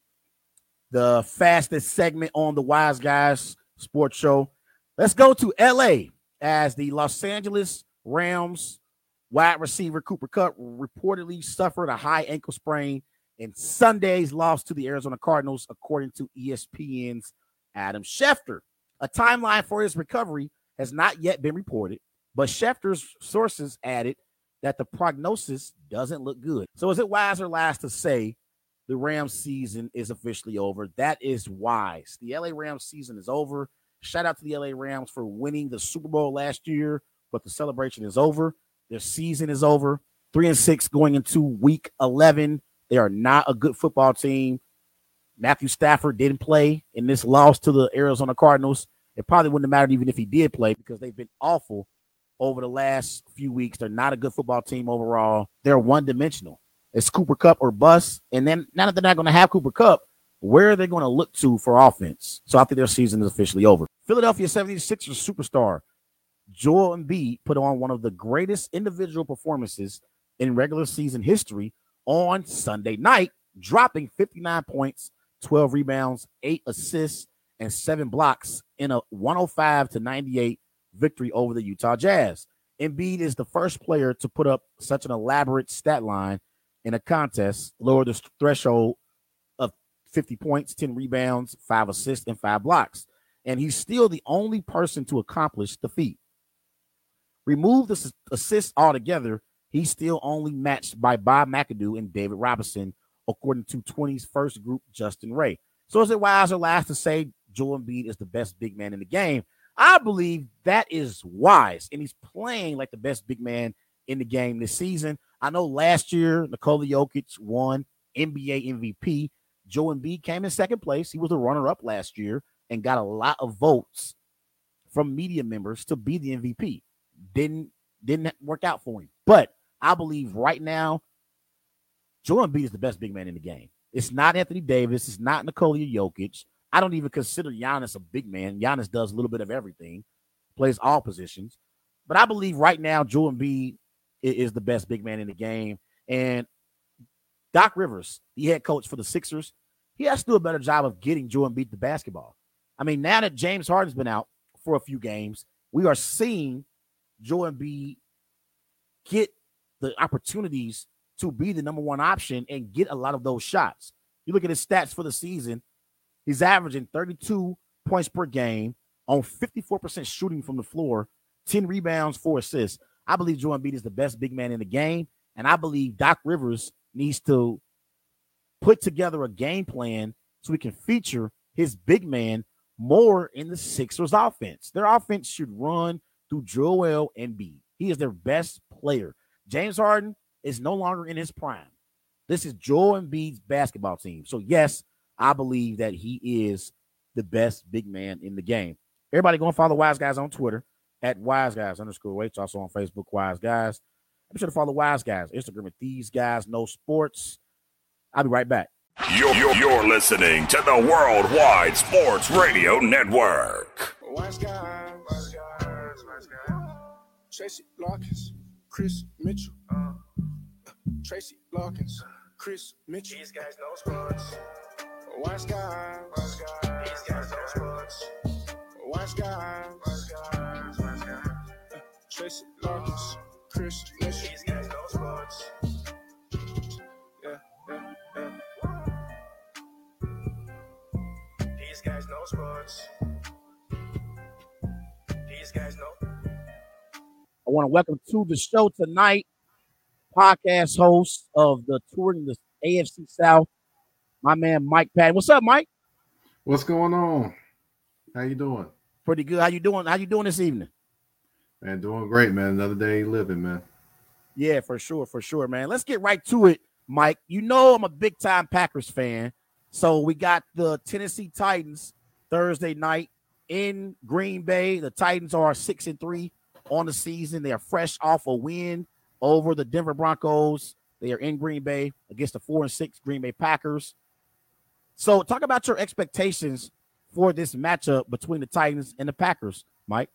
The fastest segment on the Wise Guys Sports Show. Let's go to LA as the Los Angeles Rams wide receiver Cooper Kupp reportedly suffered a high ankle sprain in Sunday's loss to the Arizona Cardinals, according to ESPN's Adam Schefter. A timeline for his recovery has not yet been reported, but Schefter's sources added that the prognosis doesn't look good. So is it wise or lies to say the Rams season is officially over? That is wise. The LA Rams season is over. Shout out to the LA Rams for winning the Super Bowl last year, but the celebration is over. Their season is over. 3-6 going into week 11. They are not a good football team. Matthew Stafford didn't play in this loss to the Arizona Cardinals. It probably wouldn't have mattered even if he did play because they've been awful over the last few weeks. They're not a good football team overall. They're one-dimensional. It's Cooper Kupp or bust. And then now that they're not going to have Cooper Kupp, where are they going to look to for offense? So I think their season is officially over. Philadelphia 76ers superstar Joel Embiid put on one of the greatest individual performances in regular season history on Sunday night, dropping 59 points, 12 rebounds, 8 assists, and 7 blocks in a 105-98 victory over the Utah Jazz. Embiid is the first player to put up such an elaborate stat line in a contest, lower the threshold of 50 points, 10 rebounds, 5 assists, and 5 blocks. And he's still the only person to accomplish the feat. Remove the assists altogether, he's still only matched by Bob McAdoo and David Robinson, according to 20's first group, Justin Ray. So is it wise or lies to say Joel Embiid is the best big man in the game? I believe that is wise, and he's playing like the best big man in the game this season. I know last year Nikola Jokic won NBA MVP. Joel Embiid came in second place. He was the runner-up last year and got a lot of votes from media members to be the MVP. Didn't work out for him. But I believe right now, Joel Embiid is the best big man in the game. It's not Anthony Davis. It's not Nikola Jokic. I don't even consider Giannis a big man. Giannis does a little bit of everything, plays all positions. But I believe right now, Joel Embiid is the best big man in the game. And Doc Rivers, the head coach for the Sixers, he has to do a better job of getting Joel Embiid the basketball. I mean, now that James Harden's been out for a few games, we are seeing Joel Embiid get the opportunities to be the number one option and get a lot of those shots. You look at his stats for the season, he's averaging 32 points per game on 54% shooting from the floor, 10 rebounds, 4 assists. I believe Joel Embiid is the best big man in the game, and I believe Doc Rivers needs to put together a game plan so he can feature his big man more in the Sixers offense. Their offense should run through Joel Embiid. He is their best player. James Harden is no longer in his prime. This is Joel Embiid's basketball team. So, yes, I believe that he is the best big man in the game. Everybody go and follow Wise Guys on Twitter at WiseGuys_H. Also on Facebook, Wise Guys. Be sure to follow Wise Guys Instagram at These Guys Know Sports. I'll be right back. You're listening to the Worldwide Sports Radio Network. Wise Guys, Wise Guys, Wise Guys. Tracy Larkins, Chris Mitchell. Tracy Larkins, Chris Mitchell. These guys know sports. Wise Guys, Wise Guys. These guys know sports. Wise Guys, Wise Guys, Wise Guys. Tracy Larkins, Chris Mitchell. These guys know sports. Yeah. These guys know sports. These guys know. I want to welcome to the show tonight podcast host of the Touring the AFC South, my man Mike Patton. What's up, Mike? What's going on? How you doing? Pretty good. How you doing? How you doing this evening? Man, doing great, man. Another day living, man. Yeah, for sure, man. Let's get right to it, Mike. You know I'm a big-time Packers fan, so we got the Tennessee Titans Thursday night in Green Bay. The Titans are 6-3 on the season. They are fresh off a win over the Denver Broncos. They are in Green Bay against the 4-6 Green Bay Packers. So talk about your expectations for this matchup between the Titans and the Packers, Mike.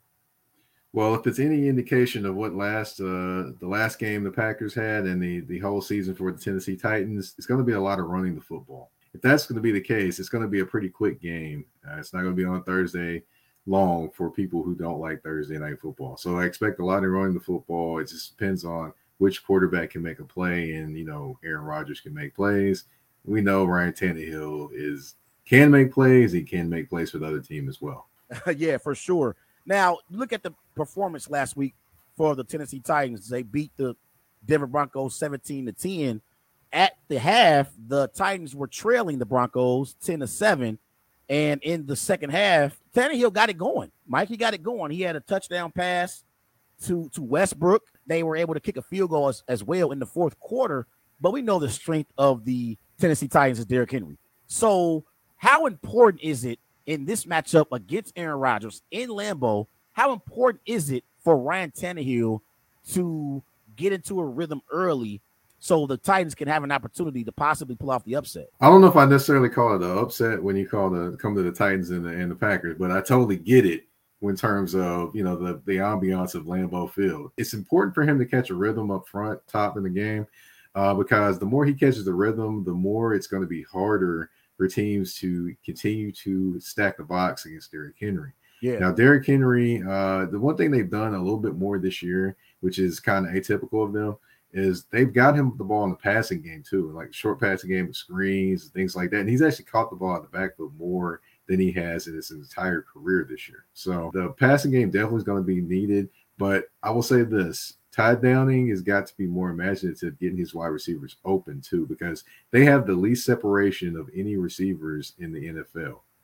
Well, if it's any indication of what the last game the Packers had and the whole season for the Tennessee Titans, it's going to be a lot of running the football. If that's going to be the case, it's going to be a pretty quick game. It's not going to be on Thursday long for people who don't like Thursday night football. So I expect a lot of running the football. It just depends on which quarterback can make a play, and Aaron Rodgers can make plays. We know Ryan Tannehill can make plays. He can make plays for the other team as well. Yeah, for sure. Now, look at the performance last week for the Tennessee Titans. They beat the Denver Broncos 17-10. At the half, the Titans were trailing the Broncos 10-7. And in the second half, Tannehill got it going. Mikey got it going. He had a touchdown pass to Westbrook. They were able to kick a field goal as well in the fourth quarter. But we know the strength of the Tennessee Titans is Derrick Henry. So how important is it in this matchup against Aaron Rodgers in Lambeau? How important is it for Ryan Tannehill to get into a rhythm early so the Titans can have an opportunity to possibly pull off the upset? I don't know if I necessarily call it an upset when you come to the Titans and the Packers, but I totally get it in terms of, the ambiance of Lambeau Field. It's important for him to catch a rhythm up front, top in the game, because the more he catches the rhythm, the more it's going to be harder for teams to continue to stack the box against Derrick Henry. Yeah. Now, Derrick Henry, the one thing they've done a little bit more this year, which is kind of atypical of them, is they've got him the ball in the passing game too, like short passing game with screens, things like that. And he's actually caught the ball in the backfield more than he has in his entire career this year. So the passing game definitely is going to be needed. But I will say this, Ty Downing has got to be more imaginative getting his wide receivers open too, because they have the least separation of any receivers in the NFL.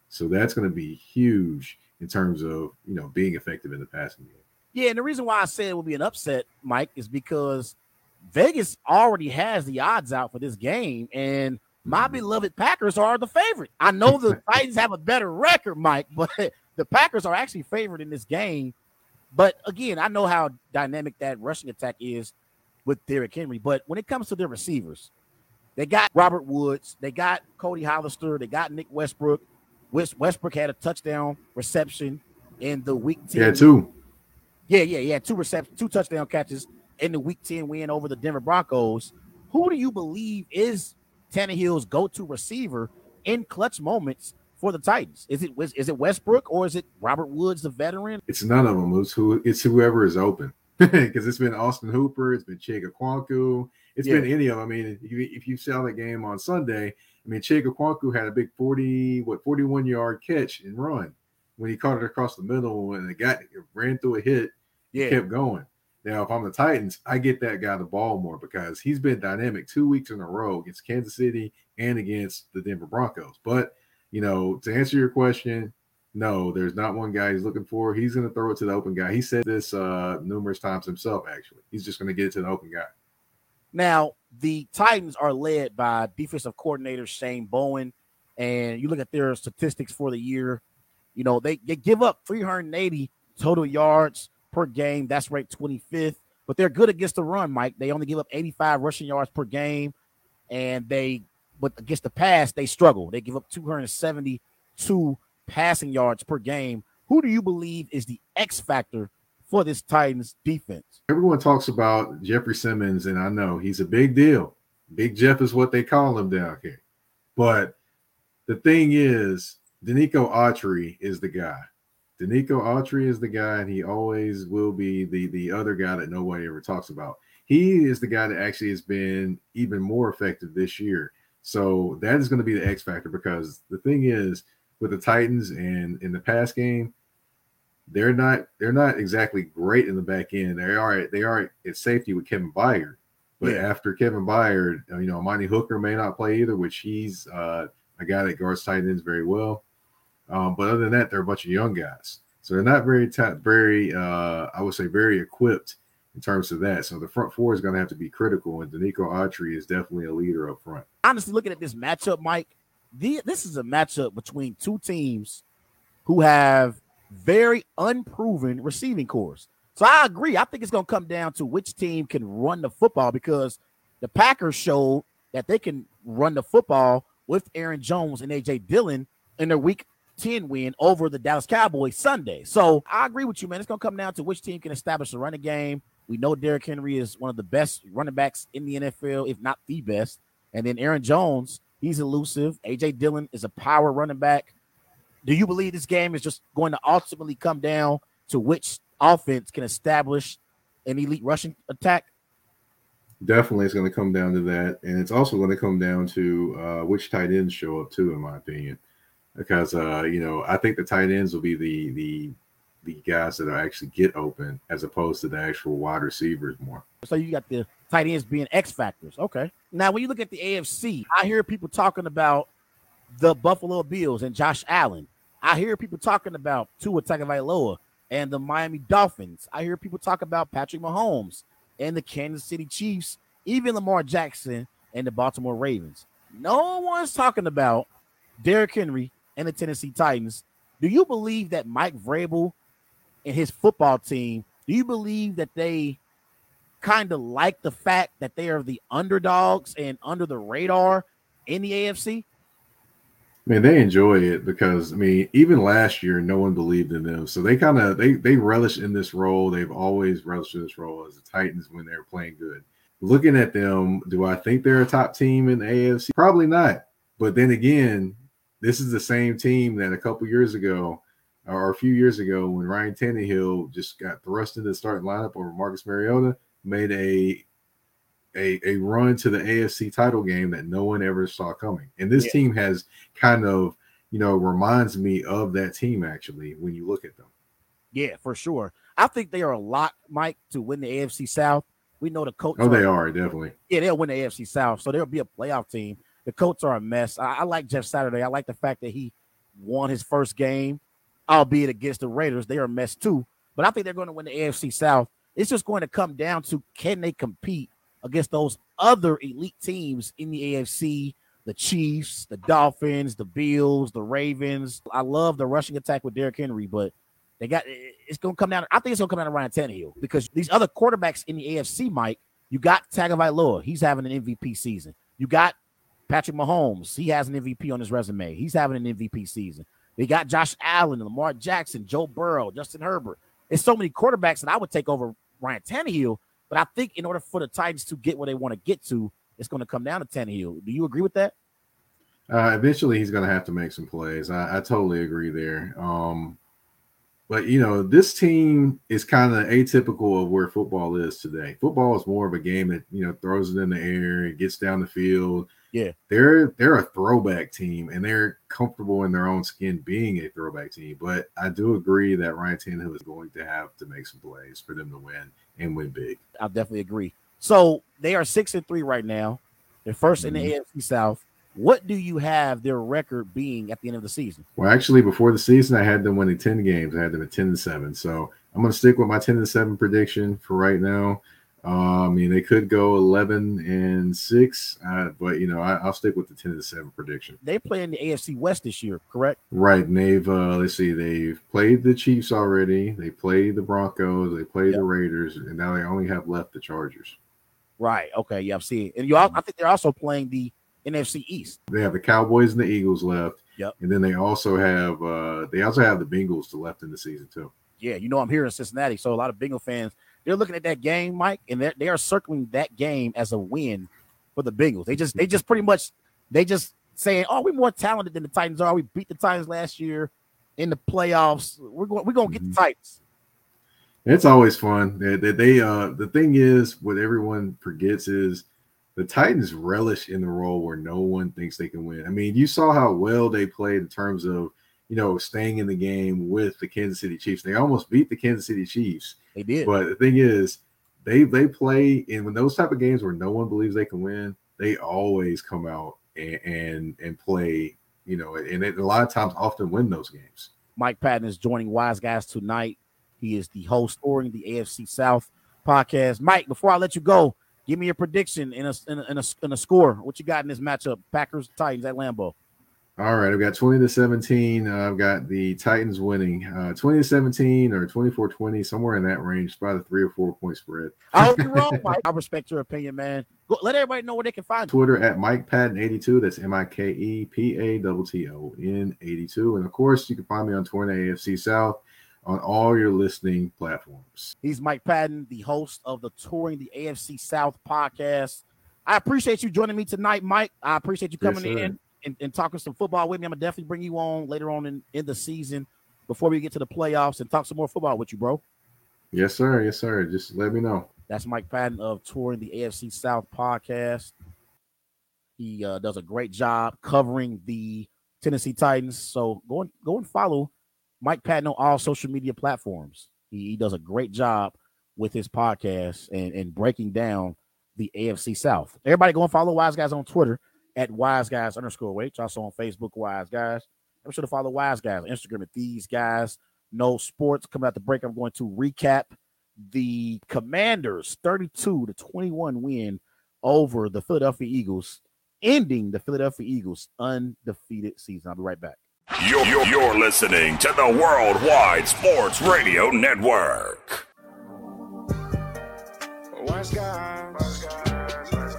So that's going to be huge in terms of, being effective in the passing game. Yeah, and the reason why I said it will be an upset, Mike, is because Vegas already has the odds out for this game, and my beloved Packers are the favorite. I know the Titans have a better record, Mike, but the Packers are actually favored in this game. But again, I know how dynamic that rushing attack is with Derrick Henry. But when it comes to their receivers, they got Robert Woods, they got Cody Hollister, they got Nick Westbrook. Westbrook had a touchdown reception in the Week 10. Yeah, two. Yeah. Two touchdown catches in the Week 10 win over the Denver Broncos. Who do you believe is Tannehill's go-to receiver in clutch moments for the Titans? Is it Westbrook or is it Robert Woods, the veteran? It's none of them. It's whoever is open. Because it's been Austin Hooper, it's been Chig Okonkwo, it's been any of them. I mean, if you saw the game on Sunday, Chig Okonkwo had a big 41-yard catch and run when he caught it across the middle and it ran through a hit, kept going. Now, if I'm the Titans, I get that guy the ball more because he's been dynamic 2 weeks in a row against Kansas City and against the Denver Broncos. But, to answer your question, no, there's not one guy he's looking for. He's going to throw it to the open guy. He said this numerous times himself, actually. He's just going to get it to the open guy. Now, the Titans are led by defensive coordinator Shane Bowen, and you look at their statistics for the year, they give up 380 total yards per game. That's ranked 25th, but they're good against the run, Mike. They only give up 85 rushing yards per game, but against the pass, they struggle. They give up 272 passing yards per game. Who do you believe is the X factor for this Titans defense? Everyone talks about Jeffrey Simmons, and I know he's a big deal. Big Jeff is what they call him down here. But the thing is, Denico Autry is the guy. Denico Autry is the guy, and he always will be the other guy that nobody ever talks about. He is the guy that actually has been even more effective this year. So that is going to be the X factor because the thing is, with the Titans and in the pass game, they're not exactly great in the back end. They are at safety with Kevin Byard, but after Kevin Byard, Monty Hooker may not play either, which he's a guy that guards tight ends very well. But other than that, they're a bunch of young guys, so they're not very I would say very equipped in terms of that. So the front four is going to have to be critical, and Denico Autry is definitely a leader up front. Honestly, looking at this matchup, Mike, this is a matchup between two teams who have very unproven receiving cores. So I agree. I think it's going to come down to which team can run the football because the Packers showed that they can run the football with Aaron Jones and A.J. Dillon in their Week 10 win over the Dallas Cowboys Sunday. So I agree with you, man. It's going to come down to which team can establish a running game. We know Derrick Henry is one of the best running backs in the NFL, if not the best. And then Aaron Jones, he's elusive. A.J. Dillon is a power running back. Do you believe this game is just going to ultimately come down to which offense can establish an elite rushing attack? Definitely it's going to come down to that. And it's also going to come down to which tight ends show up too, in my opinion. Because, I think the tight ends will be the guys that actually get open as opposed to the actual wide receivers more. So you got the tight ends being X factors. Okay. Now, when you look at the AFC, I hear people talking about the Buffalo Bills and Josh Allen. I hear people talking about Tua Tagovailoa and the Miami Dolphins. I hear people talk about Patrick Mahomes and the Kansas City Chiefs, even Lamar Jackson and the Baltimore Ravens. No one's talking about Derrick Henry and the Tennessee Titans. Do you believe that Mike Vrabel and his football team, do you believe that they kind of like the fact that they are the underdogs and under the radar in the AFC? They enjoy it because, even last year, no one believed in them. So they they relish in this role. They've always relished in this role as the Titans when they're playing good. Looking at them, do I think they're a top team in the AFC? Probably not. But then again, this is the same team that a couple years ago or a few years ago when Ryan Tannehill just got thrust into the starting lineup over Marcus Mariota, made a run to the AFC title game that no one ever saw coming. And this team has kind of, reminds me of that team actually when you look at them. Yeah, for sure. I think they are a lot, Mike, to win the AFC South. We know the Colts. Oh, they are, definitely. Yeah, they'll win the AFC South, so they'll be a playoff team. The Colts are a mess. I like Jeff Saturday. I like the fact that he won his first game, albeit against the Raiders. They are a mess too. But I think they're going to win the AFC South. It's just going to come down to, can they compete against those other elite teams in the AFC, the Chiefs, the Dolphins, the Bills, the Ravens. I love the rushing attack with Derrick Henry, but it's going to come down. I think it's going to come down to Ryan Tannehill, because these other quarterbacks in the AFC, Mike, you got Tagovailoa. He's having an MVP season. You got Patrick Mahomes. He has an MVP on his resume. He's having an MVP season. They got Josh Allen, Lamar Jackson, Joe Burrow, Justin Herbert. There's so many quarterbacks that I would take over Ryan Tannehill, but I think in order for the Titans to get where they want to get to, it's going to come down to Tannehill. Do you agree with that? Eventually, he's going to have to make some plays. I totally agree there. But, this team is kind of atypical of where football is today. Football is more of a game that, throws it in the air, it gets down the field. Yeah. They're a throwback team, and they're comfortable in their own skin being a throwback team. But I do agree that Ryan Tannehill is going to have to make some plays for them to win and win big. I definitely agree. So they are 6-3 right now. They're first in the AFC South. What do you have their record being at the end of the season? Well, actually, before the season, I had them winning 10 games. I had them at 10-7. So I'm going to stick with my 10-7 prediction for right now. They could go 11-6, but I'll stick with the 10-7 prediction. They play in the AFC West this year, correct? Right, and they've played the Chiefs already. They played the Broncos. They played the Raiders, and now they only have left the Chargers. Right. Okay. Yeah, I've seen it. And I think they're also playing the NFC East. They have the Cowboys and the Eagles left. Yep. And then they also have the Bengals left in the season too. Yeah, I'm here in Cincinnati, so a lot of Bengal fans, they're looking at that game, Mike, and they are circling that game as a win for the Bengals. They just pretty much saying, "Oh, we're more talented than the Titans are. We beat the Titans last year in the playoffs. We're going to get the Titans." It's always fun. The thing is, what everyone forgets is the Titans relish in the role where no one thinks they can win. I mean, you saw how well they played in terms of, staying in the game with the Kansas City Chiefs. They almost beat the Kansas City Chiefs. They did. But the thing is, they play in when those type of games where no one believes they can win, they always come out and play, and a lot of times often win those games. Mike Patton is joining Wise Guys tonight. He is the host touring the AFC South podcast. Mike, before I let you go, give me a prediction in a score. What you got in this matchup? Packers, Titans at Lambeau. All right, I've got 20-17. I've got the Titans winning 20-17 or 24-20, somewhere in that range. It's about a 3 or 4 point spread. I hope you're wrong, Mike. I respect your opinion, man. Let everybody know where they can find you. Twitter at MikePatton82. That's MikePatton82. And of course, you can find me on Touring the AFC South on all your listening platforms. He's Mike Patton, the host of the Touring the AFC South podcast. I appreciate you joining me tonight, Mike. I appreciate you coming in and talking some football with me. I'm going to definitely bring you on later on in the season before we get to the playoffs and talk some more football with you, bro. Yes, sir. Yes, sir. Just let me know. That's Mike Patton of Touring the AFC South podcast. He does a great job covering the Tennessee Titans. So go and follow Mike Patton on all social media platforms. He does a great job with his podcast and breaking down the AFC South. Everybody go and follow Wise Guys on Twitter at WiseGuys_H. Also on Facebook, Wise Guys. Be sure to follow Wise Guys on Instagram at These Guys Know Sports. Coming out the break, I'm going to recap the Commanders' 32-21 win over the Philadelphia Eagles, ending the Philadelphia Eagles' undefeated season. I'll be right back. You're listening to the Worldwide Sports Radio Network. Wise guys, wise guys, wise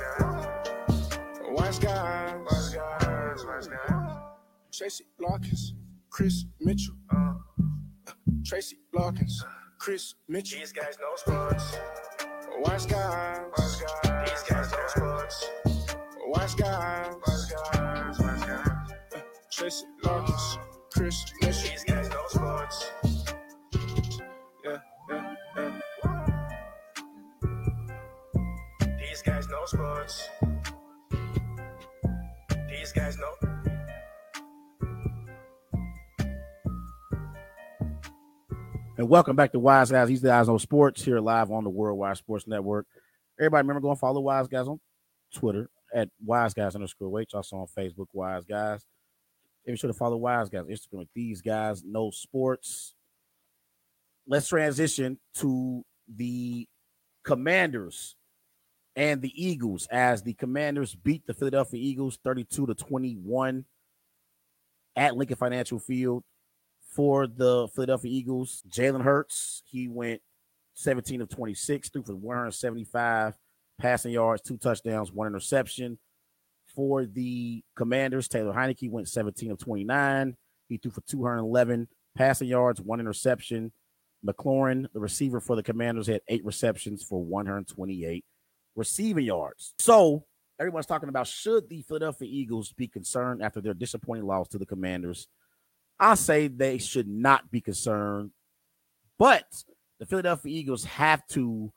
guys, wise guys, wise guys. Tracy Larkins, Chris Mitchell, Tracy Larkins, Chris Mitchell. These guys know sports. Wise guys, wise guys. These guys know sports. Wise guys, wise guys, wise guys. Tracy Larkins, Chris Mitchell. These guys know sports. Yeah. These guys know sports. These guys know. And welcome back to Wise Guys. These guys know sports here live on the Worldwide Sports Network. Everybody remember, go and follow Wise Guys on Twitter at WiseGuys_H. Also on Facebook, Wise Guys. Be sure to follow Wise Guys Instagram with These Guys Know Sports. Let's transition to the Commanders and the Eagles, as the Commanders beat the Philadelphia Eagles 32-21 at Lincoln Financial Field. For the Philadelphia Eagles, Jalen Hurts, he went 17 of 26, threw for 175 passing yards, 2 touchdowns, 1 interception. For the Commanders, Taylor Heinicke went 17 of 29. He threw for 211 passing yards, 1 interception. McLaurin, the receiver for the Commanders, had 8 receptions for 128 receiving yards. So everyone's talking about, should the Philadelphia Eagles be concerned after their disappointing loss to the Commanders? I say they should not be concerned, but the Philadelphia Eagles have to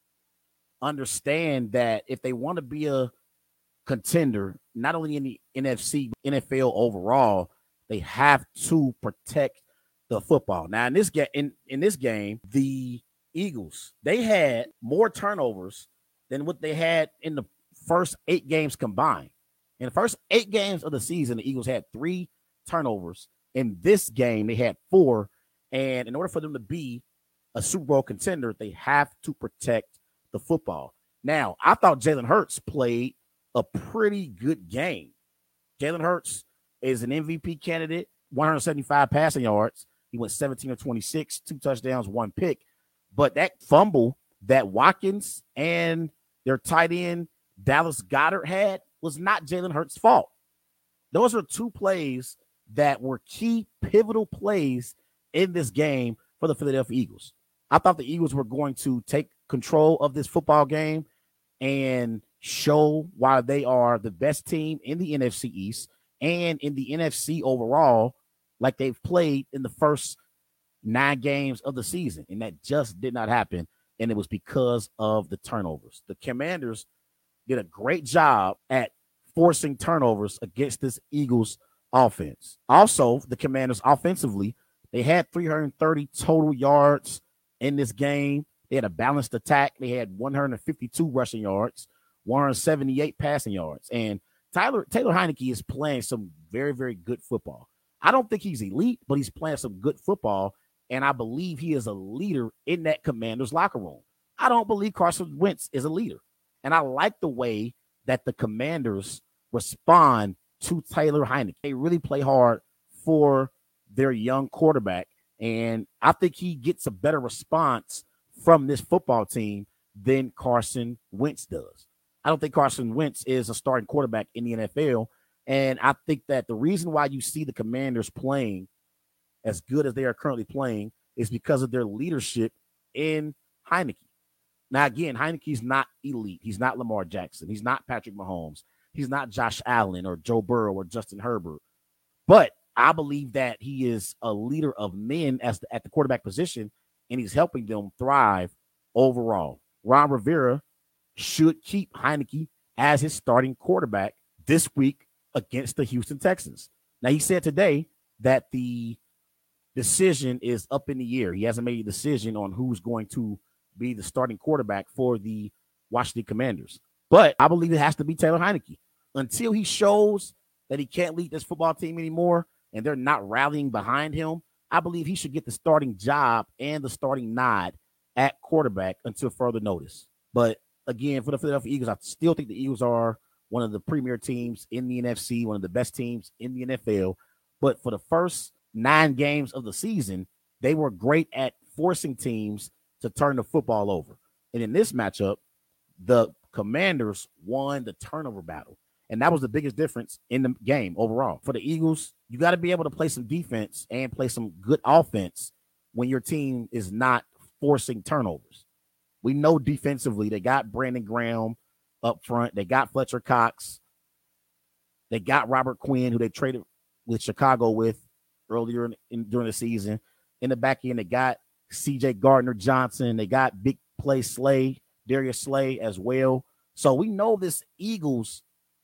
understand that if they want to be a contender, not only in the NFC, NFL overall, they have to protect the football. Now, in this game, the Eagles, they had more turnovers than what they had in the first 8 games combined. In the first 8 games of the season, the Eagles had 3 turnovers. In this game, they had 4. And in order for them to be a Super Bowl contender, they have to protect the football. Now, I thought Jalen Hurts played a pretty good game. Jalen Hurts is an MVP candidate, 175 passing yards. He went 17 of 26, 2 touchdowns, 1 pick. But that fumble that Watkins and their tight end Dallas Goedert had was not Jalen Hurts' fault. Those are 2 plays that were key pivotal plays in this game for the Philadelphia Eagles. I thought the Eagles were going to take control of this football game and show why they are the best team in the NFC East and in the NFC overall, like they've played in the first 9 games of the season. And that just did not happen. And it was because of the turnovers. The Commanders did a great job at forcing turnovers against this Eagles offense. Also, the Commanders offensively, they had 330 total yards in this game. They had a balanced attack. They had 152 rushing yards, 178 passing yards. And Taylor Heinicke is playing some very, very good football. I don't think he's elite, but he's playing some good football. And I believe he is a leader in that Commanders locker room. I don't believe Carson Wentz is a leader. And I like the way that the Commanders respond to Taylor Heinicke. They really play hard for their young quarterback. And I think he gets a better response from this football team than Carson Wentz does. I don't think Carson Wentz is a starting quarterback in the NFL. And I think that the reason why you see the Commanders playing as good as they are currently playing is because of their leadership in Heinicke. Now, again, Heinicke's not elite. He's not Lamar Jackson. He's not Patrick Mahomes. He's not Josh Allen or Joe Burrow or Justin Herbert. But I believe that he is a leader of men at the quarterback position, and he's helping them thrive overall. Ron Rivera should keep Heinicke as his starting quarterback this week against the Houston Texans. Now, he said today that the decision is up in the air. He hasn't made a decision on who's going to be the starting quarterback for the Washington Commanders. But I believe it has to be Taylor Heinicke. Until he shows that he can't lead this football team anymore and they're not rallying behind him, I believe he should get the starting job and the starting nod at quarterback until further notice. But again, for the Philadelphia Eagles, I still think the Eagles are one of the premier teams in the NFC, one of the best teams in the NFL. But for the first 9 games of the season, they were great at forcing teams to turn the football over. And in this matchup, the Commanders won the turnover battle. And that was the biggest difference in the game overall. For the Eagles, you got to be able to play some defense and play some good offense when your team is not forcing turnovers. We know defensively they got Brandon Graham up front. They got Fletcher Cox. They got Robert Quinn, who they traded with Chicago with earlier during the season. In the back end, they got C.J. Gardner-Johnson. They got big play Slay, Darius Slay as well. So we know this Eagles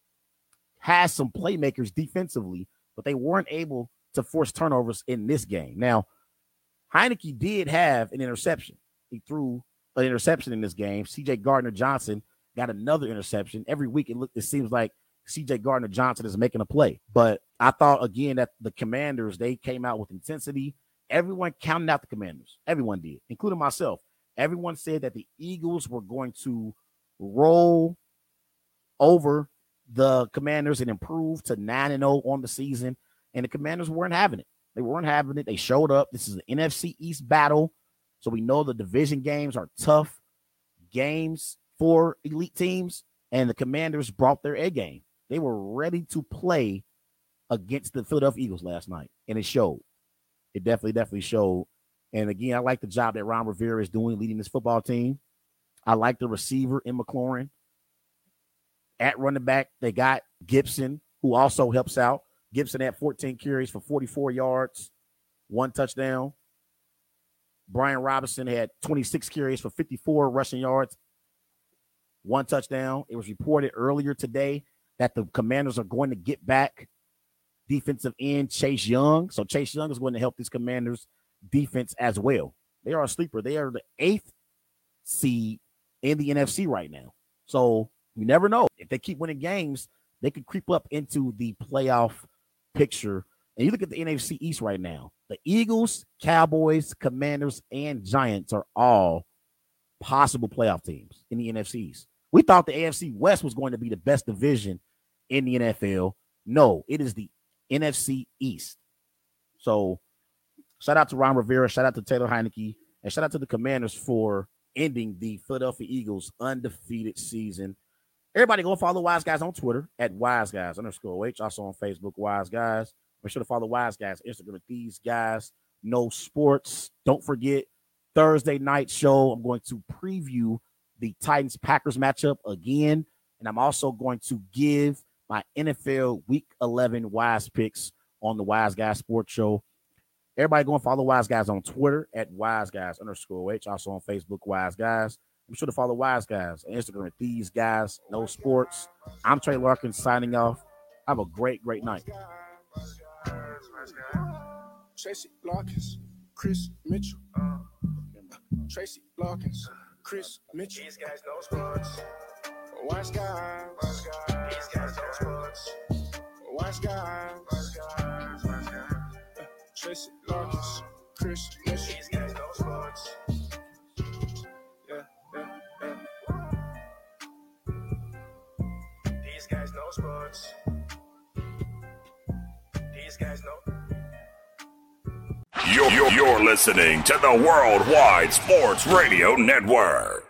has some playmakers defensively, but they weren't able to force turnovers in this game. Now, Heinicke did have an interception. He threw an interception in this game. C.J. Gardner-Johnson got another interception. Every week it seems like C.J. Gardner-Johnson is making a play. But I thought, again, that the Commanders, they came out with intensity. Everyone counted out the Commanders. Everyone did, including myself. Everyone said that the Eagles were going to roll over the Commanders and improve to 9-0 on the season. And the Commanders weren't having it. They weren't having it. They showed up. This is an NFC East battle. So we know the division games are tough games for elite teams. And the Commanders brought their A game. They were ready to play against the Philadelphia Eagles last night. And it showed. It definitely showed. And again, I like the job that Ron Rivera is doing leading this football team. I like the receiver in McLaurin. At running back, they got Gibson, who also helps out. Gibson had 14 carries for 44 yards, 1 touchdown. Brian Robinson had 26 carries for 54 rushing yards, 1 touchdown. It was reported earlier today that the Commanders are going to get back defensive end Chase Young. So Chase Young is going to help this Commanders defense as well. They are a sleeper. They are the 8th seed in the NFC right now. So you never know. If they keep winning games, they could creep up into the playoff picture. And you look at the NFC East right now. The Eagles, Cowboys, Commanders, and Giants are all possible playoff teams in the NFC East. We thought the AFC West was going to be the best division in the NFL. No, it is the NFC East. So shout out to Ron Rivera, shout out to Taylor Heineke, and shout out to the Commanders for ending the Philadelphia Eagles undefeated season. Everybody go follow Wise Guys on Twitter at WiseGuys_OH. Also on Facebook, Wise Guys. Make sure to follow Wise Guys Instagram at These Guys Know Sports. Don't forget, Thursday night show, I'm going to preview the Titans-Packers matchup again. And I'm also going to give my NFL Week 11 Wise picks on the Wise Guys Sports Show. Everybody go and follow Wise Guys on Twitter at WiseGuys_OH. Also on Facebook, Wise Guys. Be sure to follow Wise Guys on Instagram at These Guys Know Sports. I'm Trey Larkin signing off. Have a great night. Tracy Larkins, Chris Mitchell. Tracy Larkins, Chris Mitchell. These guys know sports. Wise Guys. These guys know sports. Wise Guys. Tracy Larkins, Chris Mitchell. These guys know sports. These guys know sports. These guys know. You're listening to the Worldwide Sports Radio Network.